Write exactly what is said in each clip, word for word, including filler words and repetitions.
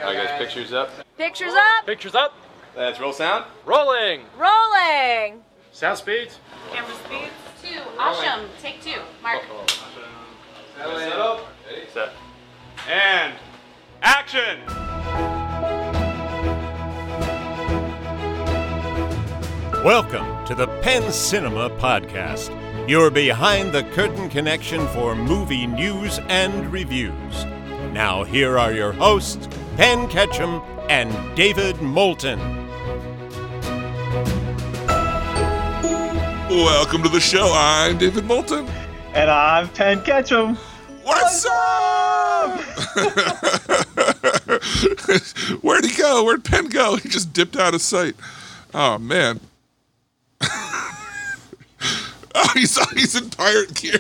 Alright guys, pictures up. Pictures up. Pictures up. Let's roll sound. Rolling. Rolling. Sound speeds. Camera speeds. Two. Asham. Take two. Mark. Ready? Set. And action. Welcome to the Penn Cinema Podcast, your behind-the-curtain connection for movie news and reviews. Now here are your hosts, Penn Ketchum and David Moulton. Welcome to the show. I'm David Moulton. And I'm Penn Ketchum. What's, What's up? Where'd he go? Where'd Penn go? He just dipped out of sight. Oh, man. Oh, he's, he's in pirate gear.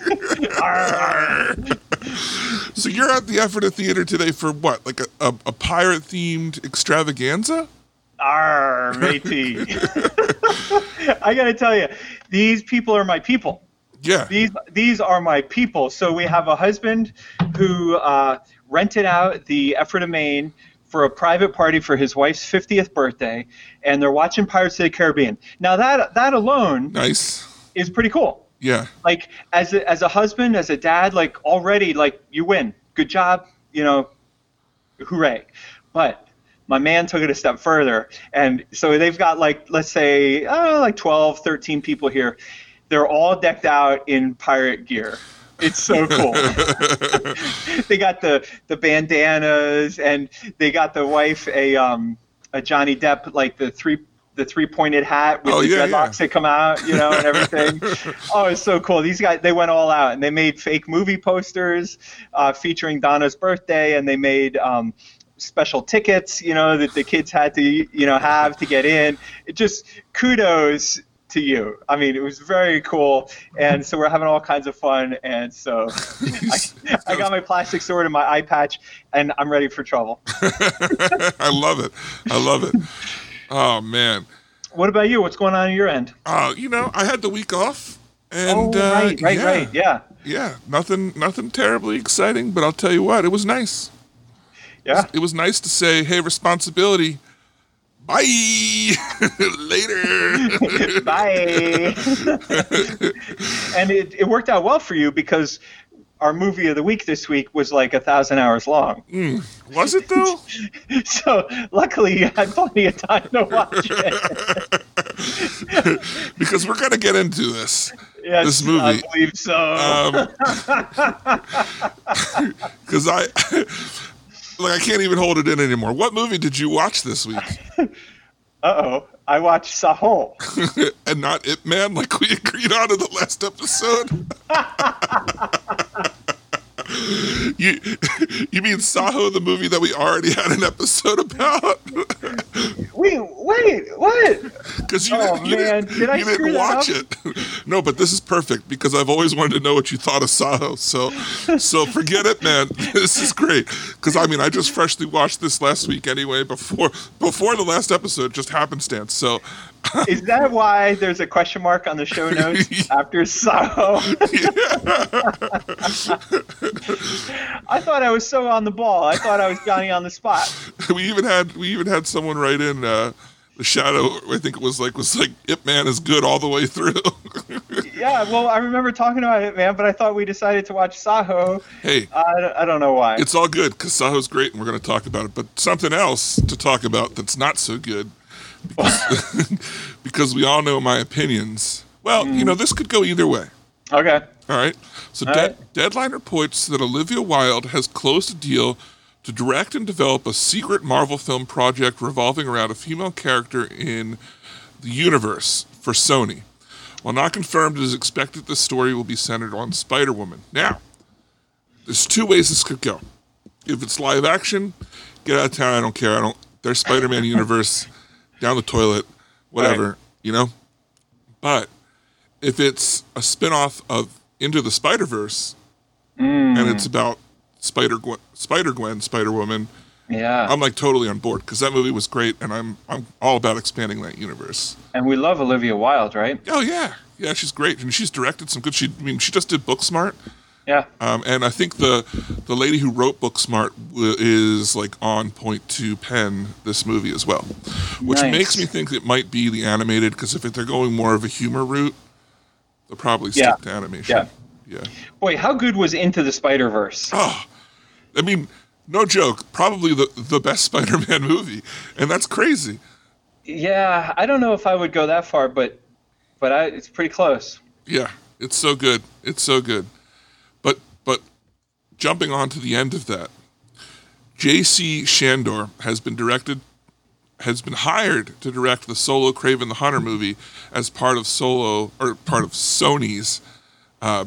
So you're at the Ephrata Theater today for what? Like a, a, a pirate-themed extravaganza? Arr, matey. I gotta tell you, these people are my people. Yeah. These these are my people. So we have a husband who uh, rented out the Ephrata, Maine for a private party for his wife's fiftieth birthday, and they're watching Pirates of the Caribbean. Now that that alone nice. is pretty cool. Yeah. Like as a, as a husband, as a dad, like already like you win. Good job, you know, hooray. But my man took it a step further, and so they've got like, let's say, oh, like twelve, thirteen people here. They're all decked out in pirate gear. It's so cool. They got the, the bandanas, and they got the wife a um a Johnny Depp, like the three the three pointed hat with oh, the yeah, dreadlocks yeah. that come out, you know, and everything. Oh, it's so cool. These guys, they went all out, and they made fake movie posters uh, featuring Donna's birthday, and they made um, special tickets, you know, that the kids had to, you know, have to get in. It just kudos to you. I mean, it was very cool, and so we're having all kinds of fun, and so I, I got my plastic sword and my eye patch, and I'm ready for trouble. I love it. I love it. Oh, man. What about you? What's going on on your end? Uh, you know, I had the week off, and oh, right, uh, right, yeah, right, yeah. Yeah, nothing nothing terribly exciting, but I'll tell you what, it was nice. Yeah. It was nice to say, hey, responsibility, bye, later. Bye. And it, it worked out well for you because our movie of the week this week was like a thousand hours long. Mm, was it though? So luckily you had plenty of time to watch it. Because we're going to get into this. Yes, this movie. I believe so. Because um, I... Like, I can't even hold it in anymore. What movie did you watch this week? Uh-oh. I watched Saho. And not Ip Man, like we agreed on in the last episode? you you mean Saho, the movie that we already had an episode about? Wait, wait, what? Because you, oh, didn't, you, man. didn't, Did I you didn't watch it. No, but this is perfect because I've always wanted to know what you thought of Saho. So, so forget it, man. This is great. Because, I mean, I just freshly watched this last week anyway, before before the last episode, just happenstance. So, is that why there's a question mark on the show notes after Saho? I thought I was so on the ball. I thought I was Johnny on the spot. We even had we even had someone write in uh, the shadow. I think it was like was like Ip Man is good all the way through. Yeah, well, I remember talking about it, man, but I thought we decided to watch Saho. Hey, I, I don't know why. It's all good because Saho's great, and we're going to talk about it. But something else to talk about that's not so good. Because, because we all know my opinions. Well, mm. you know, this could go either way. Okay. All right. So all De- right. Deadline reports that Olivia Wilde has closed a deal to direct and develop a secret Marvel film project revolving around a female character in the universe for Sony. While not confirmed, it is expected the story will be centered on Spider-Woman. Now, there's two ways this could go. If it's live action, get out of town. I don't care. I don't. There's Spider-Man universe. Down the toilet, whatever, right. You know? But if it's a spinoff of Into the Spider-Verse, mm. and it's about Spider-Gwen, Spider-Gwen, Spider-Woman, yeah, I'm like totally on board because that movie was great, and I'm I'm all about expanding that universe. And we love Olivia Wilde, right? Oh, yeah. Yeah, she's great. And she's directed some good, she, I mean, she just did Booksmart. Yeah. Um, and I think the the lady who wrote Booksmart w- is like on point to pen this movie as well, which Nice. makes me think it might be the animated, because if they're going more of a humor route, they'll probably stick Yeah. to animation. Yeah. Yeah. Boy, how good was Into the Spider-Verse? Oh, I mean, no joke, probably the, the best Spider-Man movie, and that's crazy. Yeah, I don't know if I would go that far, but but I, it's pretty close. Yeah, it's so good. It's so good. But but jumping on to the end of that, J C Shandor has been directed has been hired to direct the solo Kraven the Hunter movie as part of solo or part of Sony's uh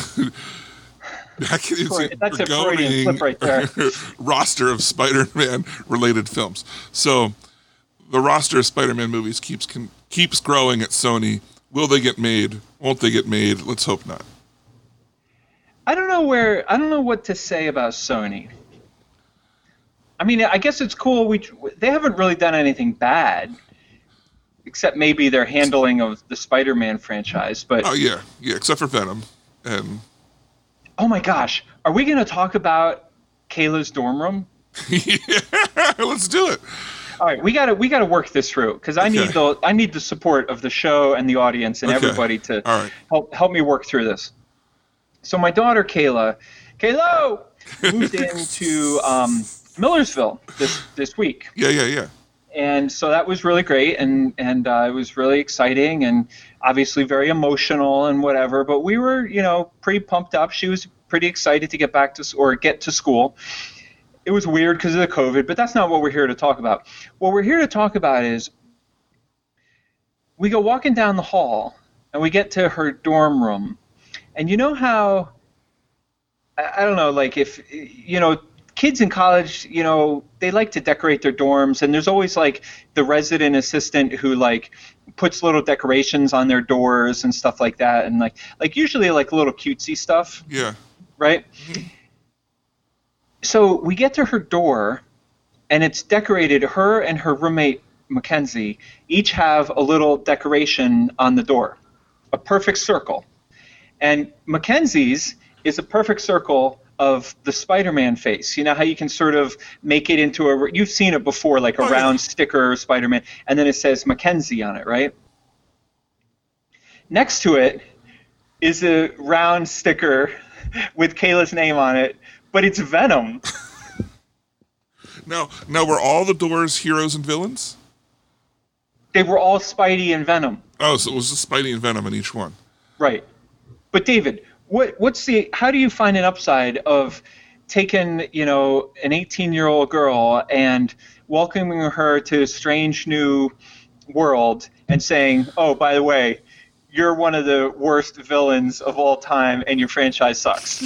I can't even say That's a Freudian slip right there. roster of Spider-Man related films. So the roster of Spider-Man movies keeps can, keeps growing at Sony. Will they get made? Won't they get made? Let's hope not. I don't know where I don't know what to say about Sony. I mean, I guess it's cool. We they haven't really done anything bad, except maybe their handling of the Spider-Man franchise. But Oh yeah, yeah, except for Venom. And oh my gosh, are we going to talk about Kayla's dorm room? yeah, let's do it. All right, we got to we got to work this through because I need Okay. the I need the support of the show and the audience and Okay. everybody to All right. help help me work through this. So my daughter Kayla, Kayla moved into um, Millersville this this week, Yeah, yeah, yeah. and so that was really great and and uh, it was really exciting and obviously very emotional and whatever. But we were you know pretty pumped up. She was pretty excited to get back to s- or get to school. It was weird because of the COVID, but that's not what we're here to talk about. What we're here to talk about is we go walking down the hall and we get to her dorm room. And you know how, I I don't know, like if, you know, kids in college, you know, they like to decorate their dorms, and there's always like the resident assistant who like puts little decorations on their doors and stuff like that. And like, like usually like little cutesy stuff, Yeah. right? So we get to her door, and it's decorated. Her and her roommate, Mackenzie, each have a little decoration on the door, a perfect circle. And Mackenzie's is a perfect circle of the Spider-Man face. You know how you can sort of make it into a, you've seen it before, like a Oh, yeah. round sticker Spider-Man, and then it says Mackenzie on it, right? Next to it is a round sticker with Kayla's name on it, but it's Venom. Now, now were all the doors heroes and villains? They were all Spidey and Venom. Oh, so it was just Spidey and Venom in each one. Right. But David, what what's the how do you find an upside of taking, you know, an eighteen-year-old girl and welcoming her to a strange new world and saying, "Oh, by the way, you're one of the worst villains of all time and your franchise sucks."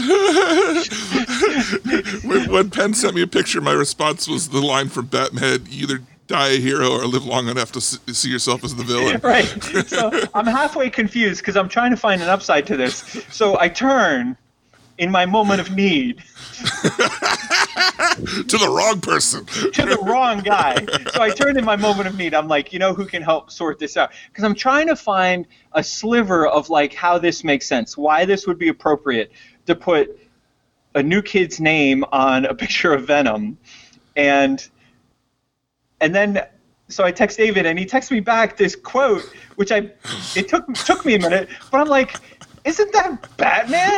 when, when Penn sent me a picture, my response was the line from Batman: "You either die a hero or live long enough to s- see yourself as the villain." Right. So I'm halfway confused because I'm trying to find an upside to this. So I turn in my moment of need To the wrong person. to the wrong guy. So I turn in my moment of need. I'm like, you know, who can help sort this out? Because I'm trying to find a sliver of like how this makes sense, why this would be appropriate to put a new kid's name on a picture of Venom, and and then so I text David, and he texts me back this quote, which I it took took me a minute, but I'm like, isn't that Batman?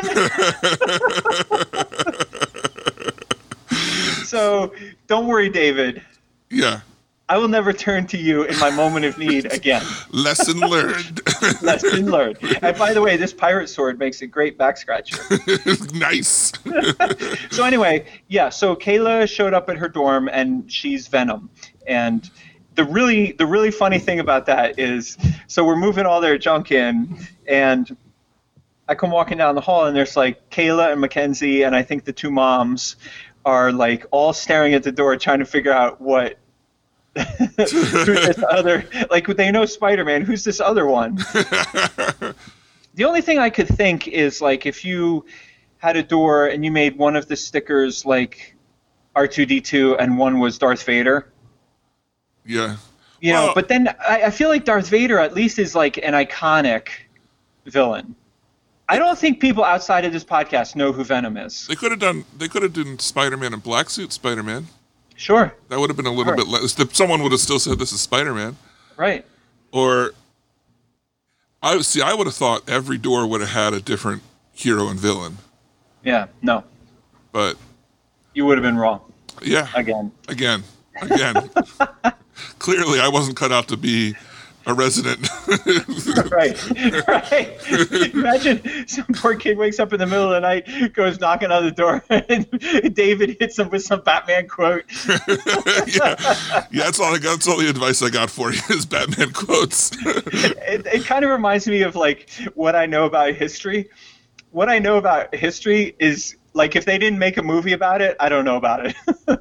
So don't worry, David. Yeah. I will never turn to you in my moment of need again. Lesson learned. Lesson learned. And by the way, this pirate sword makes a great back scratcher. Nice. So anyway, yeah, so Kayla showed up at her dorm and she's Venom. And the really the really funny thing about that is, so we're moving all their junk in, and I come walking down the hall and there's like Kayla and Mackenzie and I think the two moms are like all staring at the door trying to figure out what who's this other, like they know Spider-Man, who's this other one? The only thing I could think is like if you had a door and you made one of the stickers like R two D two and one was Darth Vader. Yeah. You know, Well- but then I, I feel like Darth Vader at least is like an iconic villain. I don't think people outside of this podcast know who Venom is. They could have done. They could have done Spider-Man in black suit Spider-Man. Sure. That would have been a little Sure. bit less. Someone would have still said this is Spider-Man. Right. Or, I see. I would have thought every door would have had a different hero and villain. Yeah. No. But You would have been wrong. yeah, Again. again, again. Clearly, I wasn't cut out to be a resident. Right. Right. Imagine some poor kid wakes up in the middle of the night, goes knocking on the door, and David hits him with some Batman quote. yeah, yeah. That's all I got. That's all the advice I got for you is Batman quotes. It, it kind of reminds me of like what I know about history. What I know about history is like if they didn't make a movie about it, I don't know about it.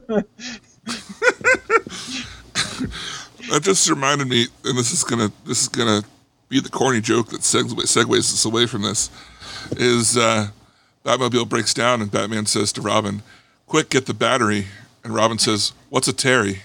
That just reminded me, and this is gonna this is gonna be the corny joke that segue, segues us away from this. Is uh, Batmobile breaks down and Batman says to Robin, "Quick, get the battery." And Robin says, "What's a Terry?"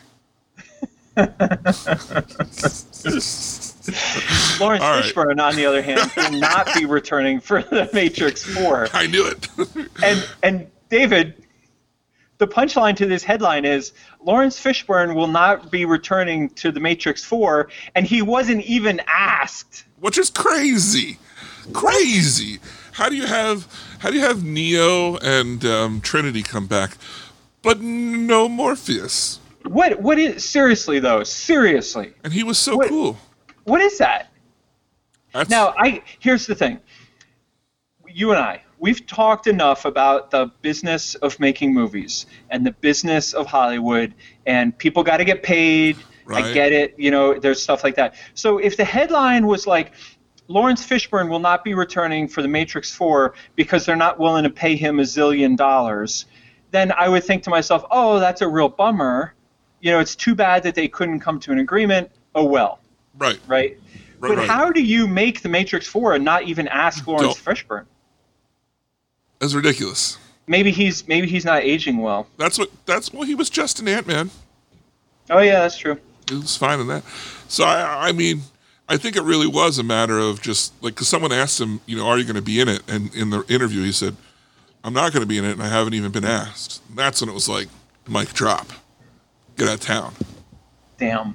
Lawrence All right. Fishburne, on the other hand, will not be returning for The Matrix four. I knew it. And and David, the punchline to this headline is Lawrence Fishburne will not be returning to The Matrix four, and he wasn't even asked. Which is crazy, crazy. How do you have how do you have Neo and um, Trinity come back, but no Morpheus? What what is seriously though? Seriously, And he was so What- cool. what is that? That's, Now, I here's the thing. You and I, we've talked enough about the business of making movies and the business of Hollywood, and people got to get paid. I Right. get it. You know, there's stuff like that. So if the headline was like, Lawrence Fishburne will not be returning for The Matrix four because they're not willing to pay him a zillion dollars, then I would think to myself, oh, that's a real bummer. You know, it's too bad that they couldn't come to an agreement. Oh, well. right. Right? Right, But right. how do you make The Matrix four and not even ask Lawrence Fishburne? That's ridiculous. Maybe he's maybe he's not aging well. That's what. That's well. He was just an Ant-Man. Oh yeah, that's true. He was fine in that. So I, I mean, I think it really was a matter of just like because someone asked him, you know, are you going to be in it? And in the interview, he said, "I'm not going to be in it, and I haven't even been asked." And that's when it was like, mic drop, get out of town. Damn.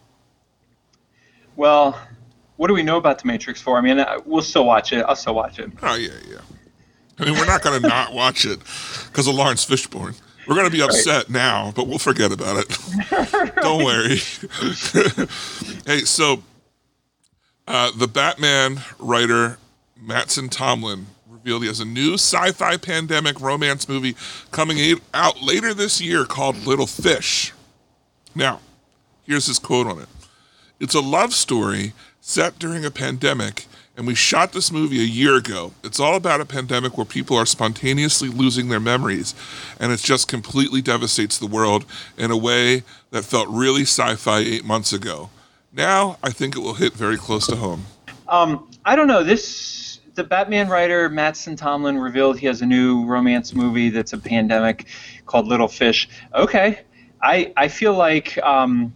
Well, what do we know about The Matrix four? I mean, I- we'll still watch it. I'll still watch it. Oh yeah, yeah. I mean, we're not going to not watch it because of Lawrence Fishburne. We're going to be upset now, but we'll forget about it. Don't worry. Hey, so uh, the Batman writer Mattson Tomlin revealed he has a new sci-fi pandemic romance movie coming a- out later this year called Little Fish. Now, here's his quote on it. It's a love story set during a pandemic, and we shot this movie a year ago. It's all about a pandemic where people are spontaneously losing their memories, and it just completely devastates the world in a way that felt really sci-fi eight months ago. Now, I think it will hit very close to home. Um, I don't know. This the Batman writer Mattson Tomlin revealed he has a new romance movie that's a pandemic called Little Fish. Okay, I I feel like um,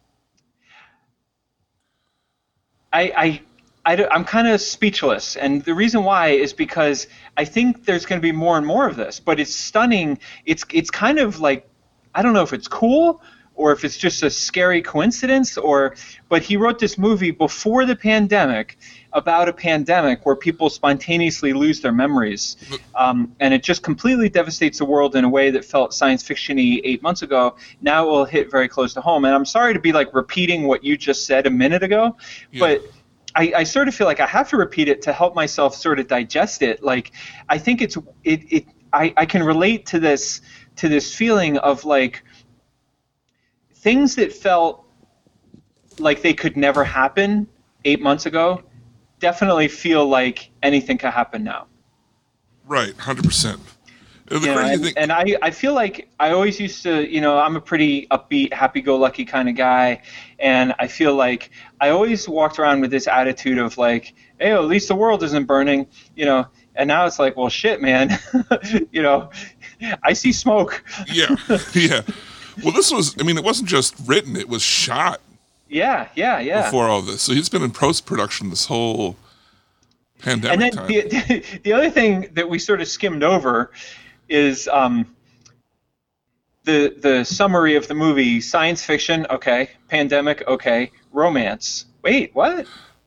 I I. I am kind of speechless, and the reason why is because I think there's going to be more and more of this. But it's stunning. It's it's kind of like I don't know if it's cool or if it's just a scary coincidence. Or but he wrote this movie before the pandemic about a pandemic where people spontaneously lose their memories, um, and it just completely devastates the world in a way that felt science fiction-y eight months ago. Now it will hit very close to home. And I'm sorry to be like repeating what you just said a minute ago, Yeah. but. I, I sort of feel like I have to repeat it to help myself sort of digest it. Like, I think it's it it I, I can relate to this to this feeling of like things that felt like they could never happen eight months ago definitely feel like anything can happen now. Right, one hundred percent. The You know, crazy and, thing, and I, I feel like I always used to, you know, I'm a pretty upbeat, happy-go-lucky kind of guy, and I feel like I always walked around with this attitude of like, hey, at least the world isn't burning, you know, and now it's like, well, shit, man, you know, I see smoke. yeah, yeah. Well, this was, I mean, it wasn't just written, it was shot Yeah, yeah, yeah. before all this. So he's been in post-production this whole Pandemic And then time. the, the other thing that we sort of skimmed over is um, the the summary of the movie: science fiction, okay; pandemic, okay; romance. Wait, what?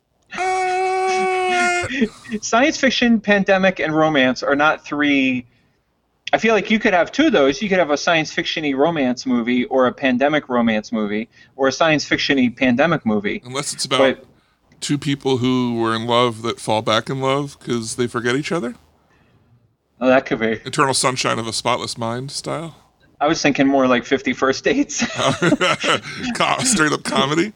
Uh, Science fiction, pandemic, and romance are not three. I feel like you could have two of those. You could have a science fiction-y romance movie, or a pandemic romance movie, or a science fiction-y pandemic movie. unless it's about But two people who were in love that fall back in love because they forget each other. oh, that could be. Eternal Sunshine of a Spotless Mind style. I was thinking more like fifty First Dates. Co- Straight up comedy.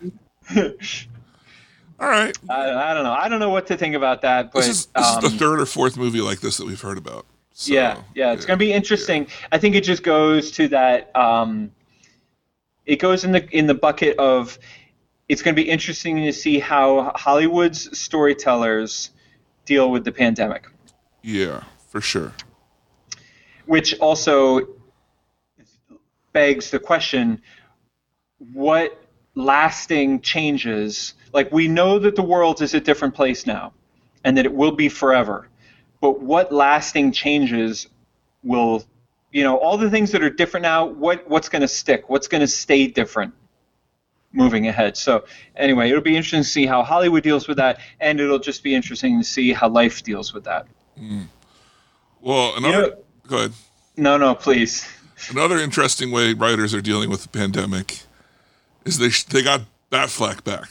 All right. I, I don't know. I don't know what to think about that, but This is, this um, is the third or fourth movie like this that we've heard about. So, yeah, yeah, it's going to be interesting. I think it just goes to that. Um, it goes in the in the bucket of. It's going to be interesting to see how Hollywood's storytellers deal with the pandemic, Yeah, for sure. which also begs the question: what lasting changes? Like, we know that the world is a different place now, and that it will be forever. But what lasting changes will, you know, all the things that are different now, what what's going to stick? What's going to stay different moving ahead? So anyway, it'll be interesting to see how Hollywood deals with that, and it'll just be interesting to see how life deals with that. Well, another. You know- go ahead. No, no, please. Another interesting way writers are dealing with the pandemic is they sh- they got Batfleck back.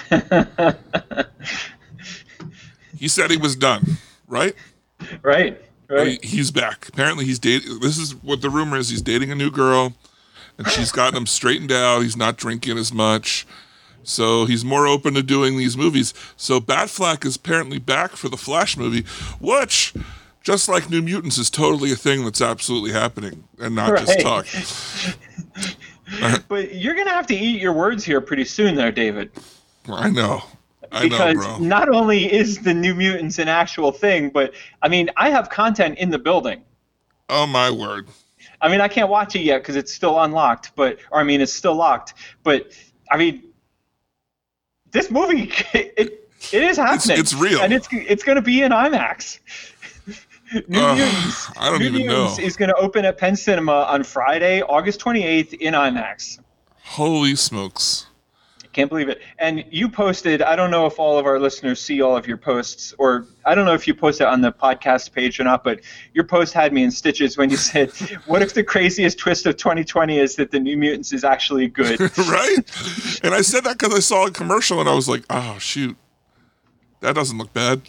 He said he was done, right? Right, Well, right. he- he's back. Apparently, he's dating. This is what the rumor is. He's dating a new girl, and she's gotten him straightened out. He's not drinking as much, so he's more open to doing these movies. So Batfleck is apparently back for the Flash movie, which, just like New Mutants, is totally a thing that's absolutely happening and not just Right. talk. But you're going to have to eat your words here pretty soon there, David. I know. I Because know, bro. not only is the New Mutants an actual thing, but, I mean, I have content in the building. Oh my word. I mean, I can't watch it yet because it's still unlocked, but, or I mean, it's still locked. But, I mean, this movie, it, it is happening. it's real. And it's, it's going to be in IMAX. New Uh, Mutants. I don't New even Mutants know. is going to open at Penn Cinema on Friday, August twenty-eighth in IMAX. Holy smokes. Can't believe it. And you posted, I don't know if all of our listeners see all of your posts, or I don't know if you posted on the podcast page or not, but your post had me in stitches when you said, what if the craziest twist of twenty twenty is that the New Mutants is actually good? Right? And I said that because I saw a commercial and I was like, oh, shoot. That doesn't look bad.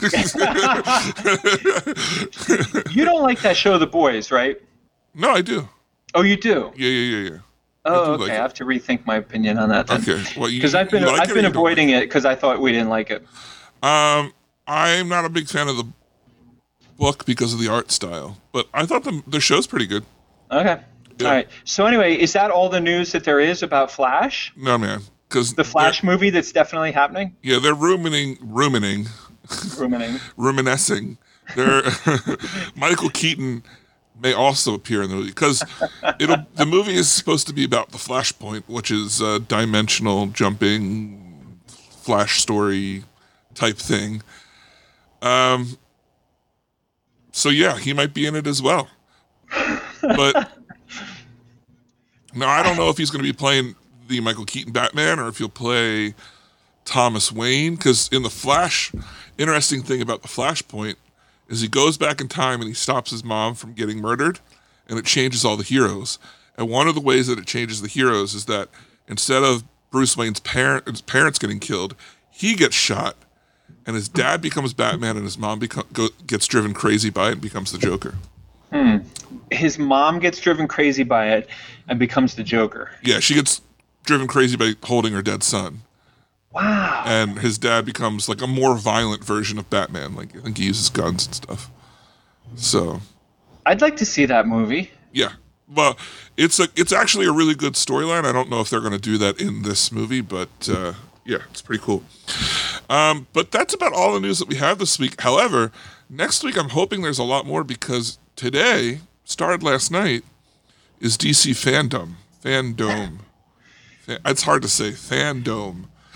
You don't like that show, The Boys, right? No, I do. Oh, you do? Yeah, yeah, yeah, yeah. Oh, do okay. like I it. have to rethink my opinion on that then. Okay. Well, you, Because I've been you like I've it or been you don't avoiding it because I thought we didn't like it. like it? Um, I'm not a big fan of the book because of the art style, but I thought the the show's pretty good. Okay. Yeah. All right. So anyway, is that all the news that there is about Flash? No, man, because The Flash movie that's definitely happening? Yeah, they're ruminating, ruminating, Ruminating. reminiscing. They're Michael Keaton may also appear in the movie because it'll. The movie is supposed to be about the Flashpoint, which is a dimensional jumping Flash story type thing. Um. So yeah, he might be in it as well. But no, I don't know if he's going to be playing the Michael Keaton Batman or if he'll play Thomas Wayne. Because in the Flash, interesting thing about the Flashpoint is he goes back in time and he stops his mom from getting murdered, and it changes all the heroes. And one of the ways that it changes the heroes is that instead of Bruce Wayne's parent, his parents getting killed, he gets shot, and his dad becomes Batman, and his mom beco- go, gets driven crazy by it and becomes the Joker. His mom gets driven crazy by it and becomes the Joker. Yeah, she gets driven crazy by holding her dead son. Wow. And his dad becomes like a more violent version of Batman. Like, I think he uses guns and stuff. So, I'd like to see that movie. yeah. Well, it's a it's actually a really good storyline. I don't know if they're going to do that in this movie, but uh, yeah, it's pretty cool. Um, but that's about all the news that we have this week. However, next week I'm hoping there's a lot more because today, started last night, is D C Fandom. Fandom. Fan, it's hard to say. Fandom.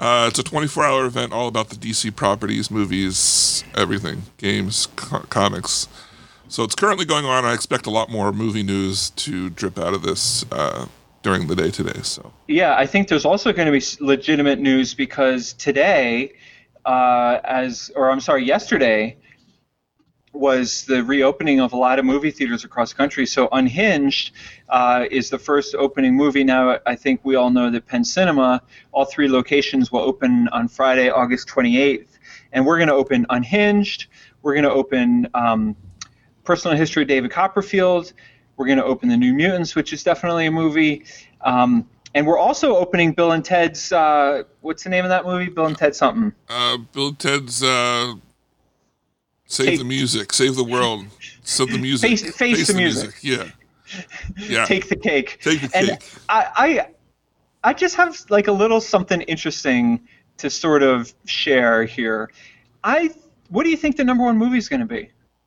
Uh, it's a twenty-four hour event all about the D C properties, movies, everything, games, co- comics. So it's currently going on. I expect a lot more movie news to drip out of this uh, during the day today. So Yeah, I think there's also going to be s- legitimate news because today, uh, as or I'm sorry, yesterday was the reopening of a lot of movie theaters across the country. So Unhinged uh, is the first opening movie. Now, I think we all know that Penn Cinema, all three locations will open on Friday, August twenty-eighth. And we're going to open Unhinged. We're going to open um, Personal History of David Copperfield. We're going to open The New Mutants, which is definitely a movie. Um, and we're also opening Bill and Ted's, uh, what's the name of that movie? Bill and Ted something. uh, Bill and Ted's uh, Save Take- the Music, Save the World, Save the Music. Face- Face the Music. Yeah. Yeah. Take the cake. Take the And cake. I, I, I just have like a little something interesting to sort of share here. I, what do you think the number one movie is going to be?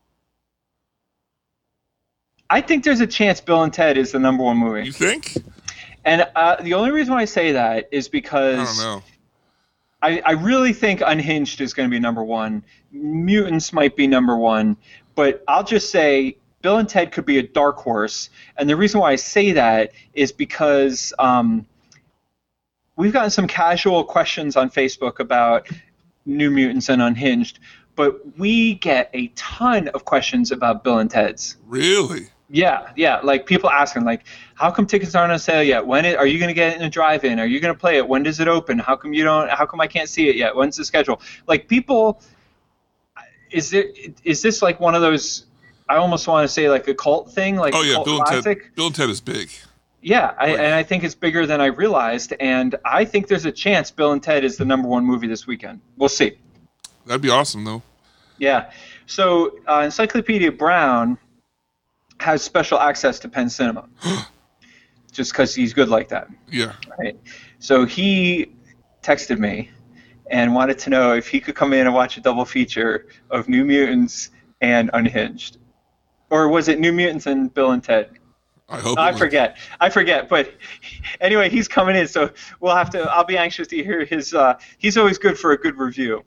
I think there's a chance Bill and Ted is the number one movie. You think? And uh, the only reason why I say that is I because don't know. I, I really think Unhinged is going to be number one. Mutants might be number one. But I'll just say Bill and Ted could be a dark horse. And the reason why I say that is because um, we've gotten some casual questions on Facebook about New Mutants and Unhinged. But we get a ton of questions about Bill and Ted's. Really? Yeah, yeah. Like people asking, like, how come tickets aren't on sale yet? When it, are you going to get it in a drive-in? Are you going to play it? When does it open? How come you don't? How come I can't see it yet? When's the schedule? Like people, is it is this like one of those? I almost want to say like a cult thing, like Oh a yeah, cult Bill and classic. Ted. Bill and Ted is big. Yeah, I, Right. and I think it's bigger than I realized, and I think there's a chance Bill and Ted is the number one movie this weekend. We'll see. That'd be awesome, though. Yeah. So uh, Encyclopedia Brown has special access to Penn Cinema, just because he's good like that. Yeah. Right. So he texted me and wanted to know if he could come in and watch a double feature of New Mutants and Unhinged. Or was it New Mutants and Bill and Ted? I hope. I it was- forget. I forget. But anyway, he's coming in, so we'll have to. I'll be anxious to hear his. Uh, he's always good for a good review.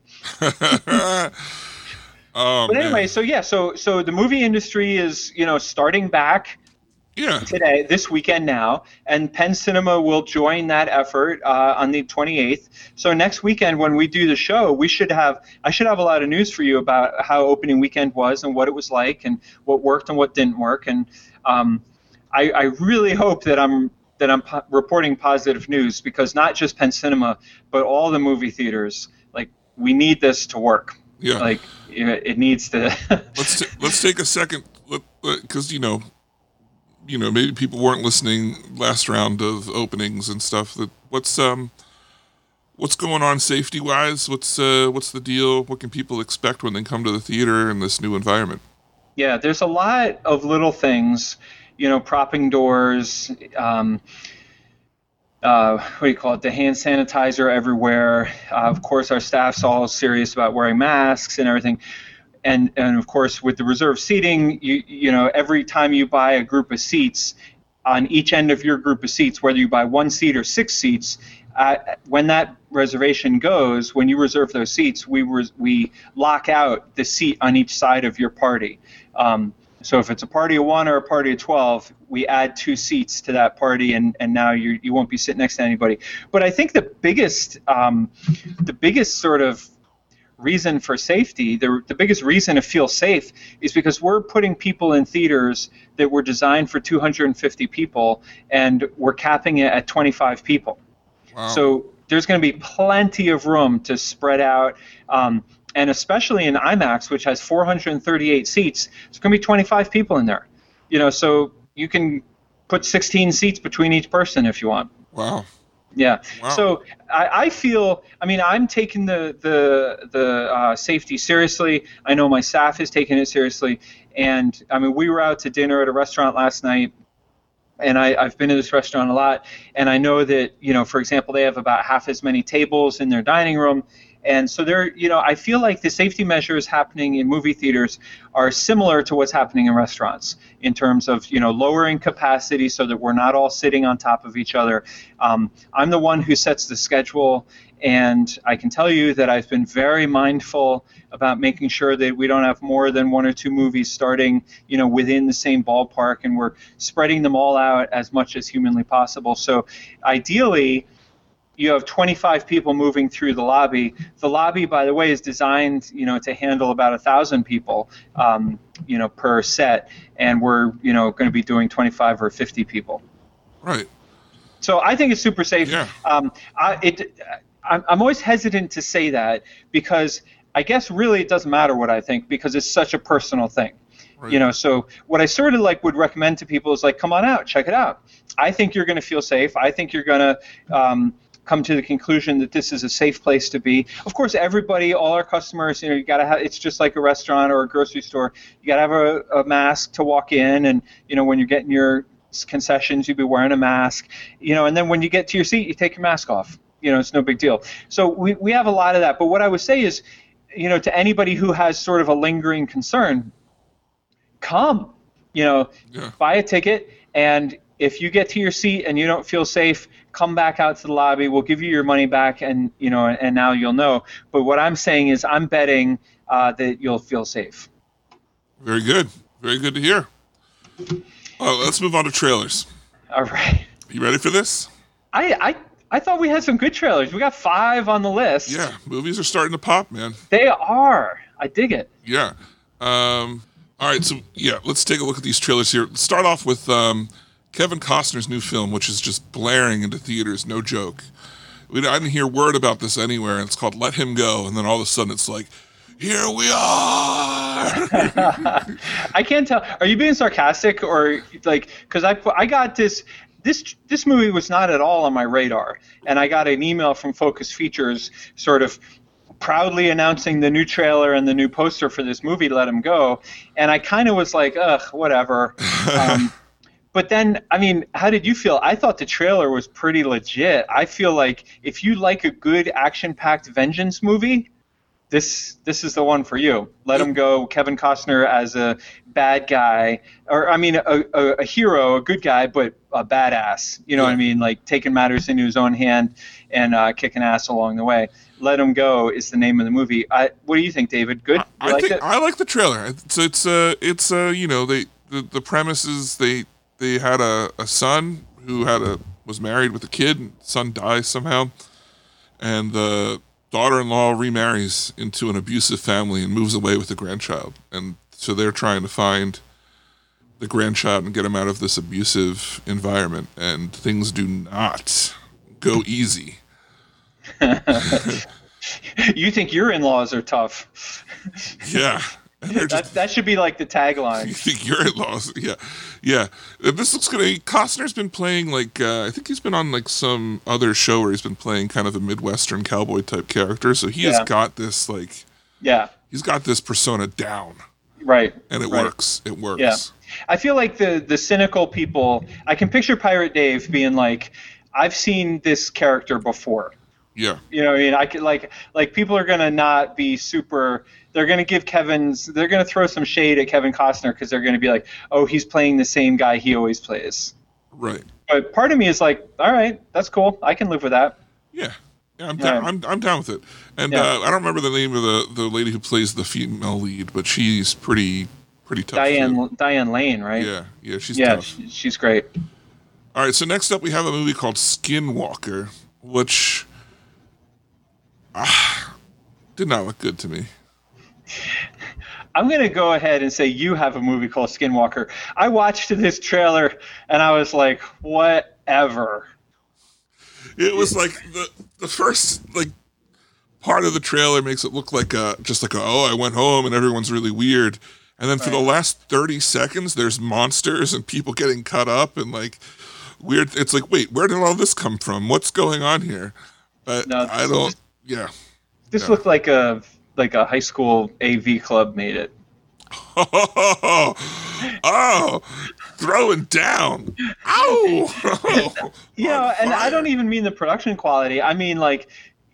oh, But man. anyway, so yeah, so so the movie industry is you know starting back Yeah. today, this weekend now, and Penn Cinema will join that effort uh, on the twenty-eighth. So next weekend when we do the show, we should have I should have a lot of news for you about how opening weekend was and what it was like and what worked and what didn't work. And um, I, I really hope that I'm that I'm po- reporting positive news because not just Penn Cinema, but all the movie theaters. Like we need this to work. Yeah. Like you know, it needs to. let's t- let's take a second, because you know, you know, maybe people weren't listening last round of openings and stuff. That what's um, what's going on safety wise? What's uh, what's the deal? What can people expect when they come to the theater in this new environment? Yeah, there's a lot of little things, you know, propping doors, um, uh, what do you call it, the hand sanitizer everywhere. Uh, of course, our staff's all serious about wearing masks and everything. And, and of course, with the reserved seating, you, you know, every time you buy a group of seats, on each end of your group of seats, whether you buy one seat or six seats, uh, when that reservation goes, when you reserve those seats, we res- we lock out the seat on each side of your party. Um, so if it's a party of one or a party of twelve, we add two seats to that party, and, and now you you won't be sitting next to anybody. But I think the biggest um, the biggest sort of reason for safety, the, the biggest reason to feel safe is because we're putting people in theaters that were designed for two hundred fifty people, and we're capping it at twenty-five people. Wow. So there's going to be plenty of room to spread out, um, and especially in IMAX, which has four hundred thirty-eight seats, there's going to be twenty-five people in there. You know, so you can put sixteen seats between each person if you want. Wow. Yeah. Wow. So I, I feel, I mean, I'm taking the the the uh, safety seriously. I know my staff is taking it seriously, and I mean, we were out to dinner at a restaurant last night. And I, I've been to this restaurant a lot, and I know that, you know, for example, they have about half as many tables in their dining room, And so there, you know, I feel like the safety measures happening in movie theaters are similar to what's happening in restaurants in terms of, you know, lowering capacity so that we're not all sitting on top of each other. Um, I'm the one who sets the schedule, and I can tell you that I've been very mindful about making sure that we don't have more than one or two movies starting, you know, within the same ballpark, and we're spreading them all out as much as humanly possible. So ideally, you have twenty-five people moving through the lobby. The lobby, by the way, is designed, you know, to handle about a thousand people, um, you know, per set, and we're, you know, going to be doing twenty-five or fifty people. Right. So I think it's super safe. Yeah. Um, I, it, I'm, I'm always hesitant to say that because I guess really it doesn't matter what I think because it's such a personal thing. Right. You know, so what I sort of like would recommend to people is like, come on out, check it out. I think you're going to feel safe. I think you're going to um, come to the conclusion that this is a safe place to be. Of course, everybody, all our customers, you know, you got to have, it's just like a restaurant or a grocery store. You got to have a, a mask to walk in, and, you know, when you're getting your concessions, you'd be wearing a mask, you know, and then when you get to your seat, you take your mask off. You know, it's no big deal. So we, we have a lot of that. But what I would say is, you know, to anybody who has sort of a lingering concern, come, you know, yeah. buy a ticket, and if you get to your seat and you don't feel safe, come back out to the lobby. We'll give you your money back, and, you know, and now you'll know. But what I'm saying is I'm betting uh, that you'll feel safe. Very good. Very good to hear. Oh, let's move on to trailers. All right. You ready for this? I, I I thought we had some good trailers. We got five on the list. Yeah, movies are starting to pop, man. They are. I dig it. Yeah. Um, all right, so, yeah, let's take a look at these trailers here. Let's start off with um, Kevin Costner's new film, which is just blaring into theaters, no joke. We, I didn't hear word about this anywhere, and it's called Let Him Go, and then all of a sudden it's like, here we are! I can't tell. Are you being sarcastic or, like, because I, I got this... This this movie was not at all on my radar, and I got an email from Focus Features sort of proudly announcing the new trailer and the new poster for this movie, Let Him Go, and I kind of was like, ugh, whatever. Um, but then, I mean, how did you feel? I thought the trailer was pretty legit. I feel like if you like a good action-packed vengeance movie, this this is the one for you. Let Him Go, Kevin Costner as a bad guy, or I mean a, a, a hero, a good guy, but a badass. You know what I mean? Like taking matters into his own hand and uh, kicking ass along the way. Let Him Go is the name of the movie. I, what do you think, David? Good? You I liked think it? I like the trailer. It's it's uh it's uh you know they the, the premise is they they had a, a son who had a was married with a kid, and son dies somehow, and the daughter-in-law remarries into an abusive family and moves away with the grandchild, and so they're trying to find the grandchild and get him out of this abusive environment, and things do not go easy. You think your in-laws are tough? Yeah. And they're that, just, that should be like the tagline. you think your in-laws? Yeah, yeah. And this looks good. Costner's been playing like uh, I think he's been on like some other show where he's been playing kind of a Midwestern cowboy type character. So he Yeah. has got this like Yeah. he's got this persona down, Right. and it right. works. It works. Yeah. I feel like the the cynical people, I can picture Pirate Dave being like, I've seen this character before. Yeah. You know what I mean? I could like like people are gonna not be super. They're gonna give Kevin's. They're gonna throw some shade at Kevin Costner because they're gonna be like, oh, he's playing the same guy he always plays. Right. But part of me is like, all right, that's cool. I can live with that. Yeah. Yeah, I'm down. Yeah. I'm I'm down with it. And Yeah. uh, I don't remember the name of the, the lady who plays the female lead, but she's pretty pretty tough. Diane too. Diane Lane, right? Yeah. Yeah. She's Yeah, tough. she, she's great. All right, so next up we have a movie called Skinwalker, which ah, did not look good to me. I'm going to go ahead and say you have a movie called Skinwalker. I watched this trailer and I was like, whatever. It was like the the first like part of the trailer makes it look like a just like a, oh, I went home and everyone's really weird. And then for Right. the last thirty seconds there's monsters and people getting cut up and like weird. It's like, wait, where did all this come from? What's going on here? But No, I don't yeah. This Yeah. looked like a like a high school A V club made it. Oh, oh, throwing down. Ow! You know, and I don't even mean the production quality. I mean like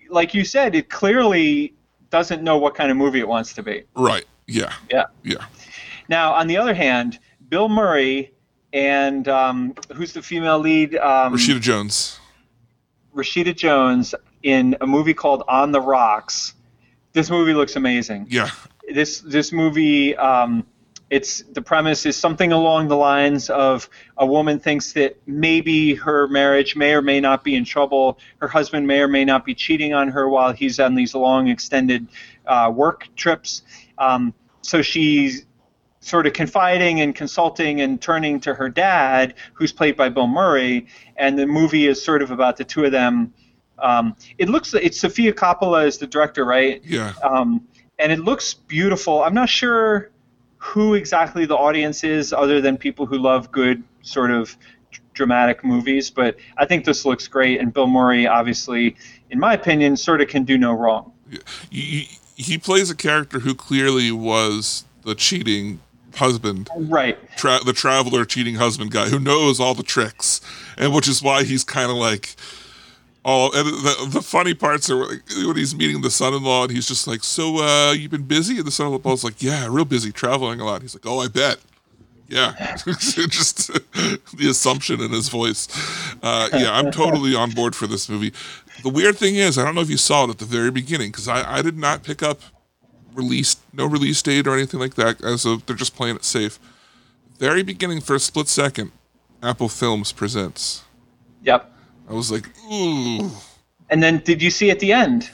like you said, it clearly doesn't know what kind of movie it wants to be. Right. Yeah. Yeah. Yeah. Now, on the other hand, Bill Murray and um, who's the female lead? Um, Rashida Jones. Rashida Jones in a movie called On the Rocks. This movie looks amazing. Yeah. This this movie, um, it's the premise is something along the lines of a woman thinks that maybe her marriage may or may not be in trouble. Her husband may or may not be cheating on her while he's on these long extended uh, work trips. Um, so she's sort of confiding and consulting and turning to her dad, who's played by Bill Murray, and the movie is sort of about the two of them. Um, it looks it's Sofia Coppola is the director, right? Yeah. Um, and it looks beautiful. I'm not sure who exactly the audience is, other than people who love good sort of dramatic movies. But I think this looks great, and Bill Murray, obviously, in my opinion, sort of can do no wrong. Yeah. He, he plays a character who clearly was the cheating husband, right? Tra- the traveler cheating husband guy who knows all the tricks, and which is why he's kind of like, oh, and the the funny parts are like, when he's meeting the son-in-law, and he's just like, so uh, you've been busy, and the son-in-law's like, yeah, real busy, traveling a lot. He's like, oh, I bet. Yeah, just the assumption in his voice. Uh, yeah, I'm totally on board for this movie. The weird thing is, I don't know if you saw it at the very beginning, because I, I did not pick up release, no release date or anything like that, as a, they're just playing it safe. Very beginning, for a split second, Apple Films presents. Yep. I was like, ooh. And then did you see at the end?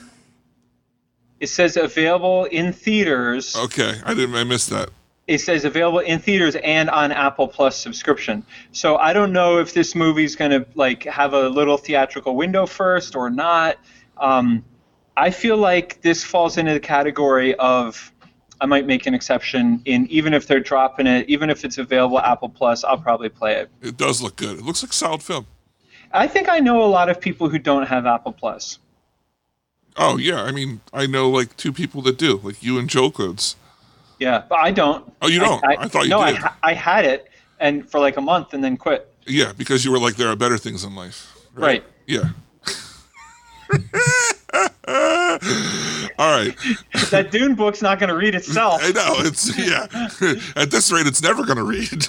It says available in theaters. Okay, I didn't. I missed that. It says available in theaters and on Apple Plus subscription. So I don't know if this movie's going to like have a little theatrical window first or not. Um, I feel like this falls into the category of I might make an exception in even if they're dropping it, even if it's available Apple Plus, I'll probably play it. It does look good. It looks like a solid film. I think I know a lot of people who don't have Apple Plus. Oh yeah, I mean I know like two people that do, like you and Joe Codes. Yeah, but I don't. Oh, you don't? I, I, I thought you no, did. No, I, I had it and for like a month and then quit. Yeah, because you were like, there are better things in life. Right. Right. Yeah. All right. That Dune book's not going to read itself. I know. It's yeah. At this rate, it's never going to read.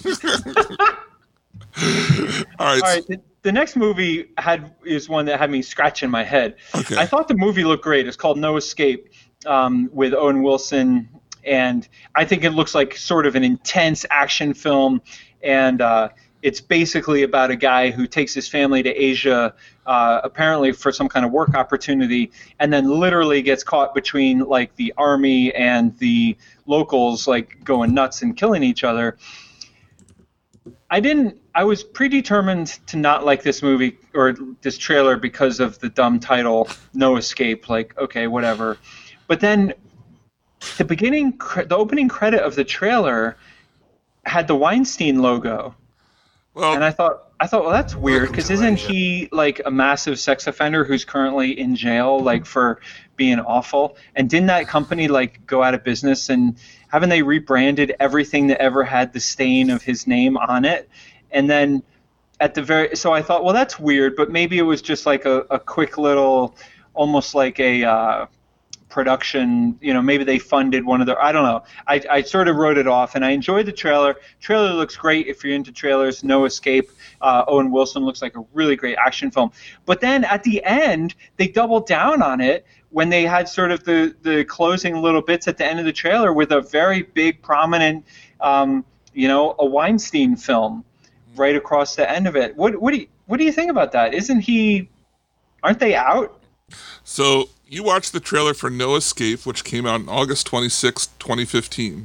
All right. All right. The, the next movie had is one that had me scratching my head. Okay. I thought the movie looked great. It's called No Escape, um, with Owen Wilson, and I think it looks like sort of an intense action film, and uh, it's basically about a guy who takes his family to Asia, uh, apparently for some kind of work opportunity, and then literally gets caught between like the army and the locals, like going nuts and killing each other. I didn't. I was predetermined to not like this movie or this trailer because of the dumb title, No Escape. Like, okay, whatever. But then the beginning, the opening credit of the trailer had the Weinstein logo. Well, and I thought, I thought, well, that's weird because isn't he like a massive sex offender who's currently in jail, like for being awful? And didn't that company like go out of business? And haven't they rebranded everything that ever had the stain of his name on it? And then at the very, so I thought, well, that's weird, but maybe it was just like a, a quick little, almost like a uh, production, you know, maybe they funded one of their, I don't know. I, I sort of wrote it off, and I enjoyed the trailer. Trailer looks great if you're into trailers. No Escape. Uh, Owen Wilson looks like a really great action film. But then at the end, they doubled down on it when they had sort of the, the closing little bits at the end of the trailer with a very big, prominent, um, you know, a Weinstein film right across the end of it. What what do you what do you think about that? Isn't he? Aren't they out? So you watched the trailer for No Escape, which came out on August twenty-sixth, twenty fifteen.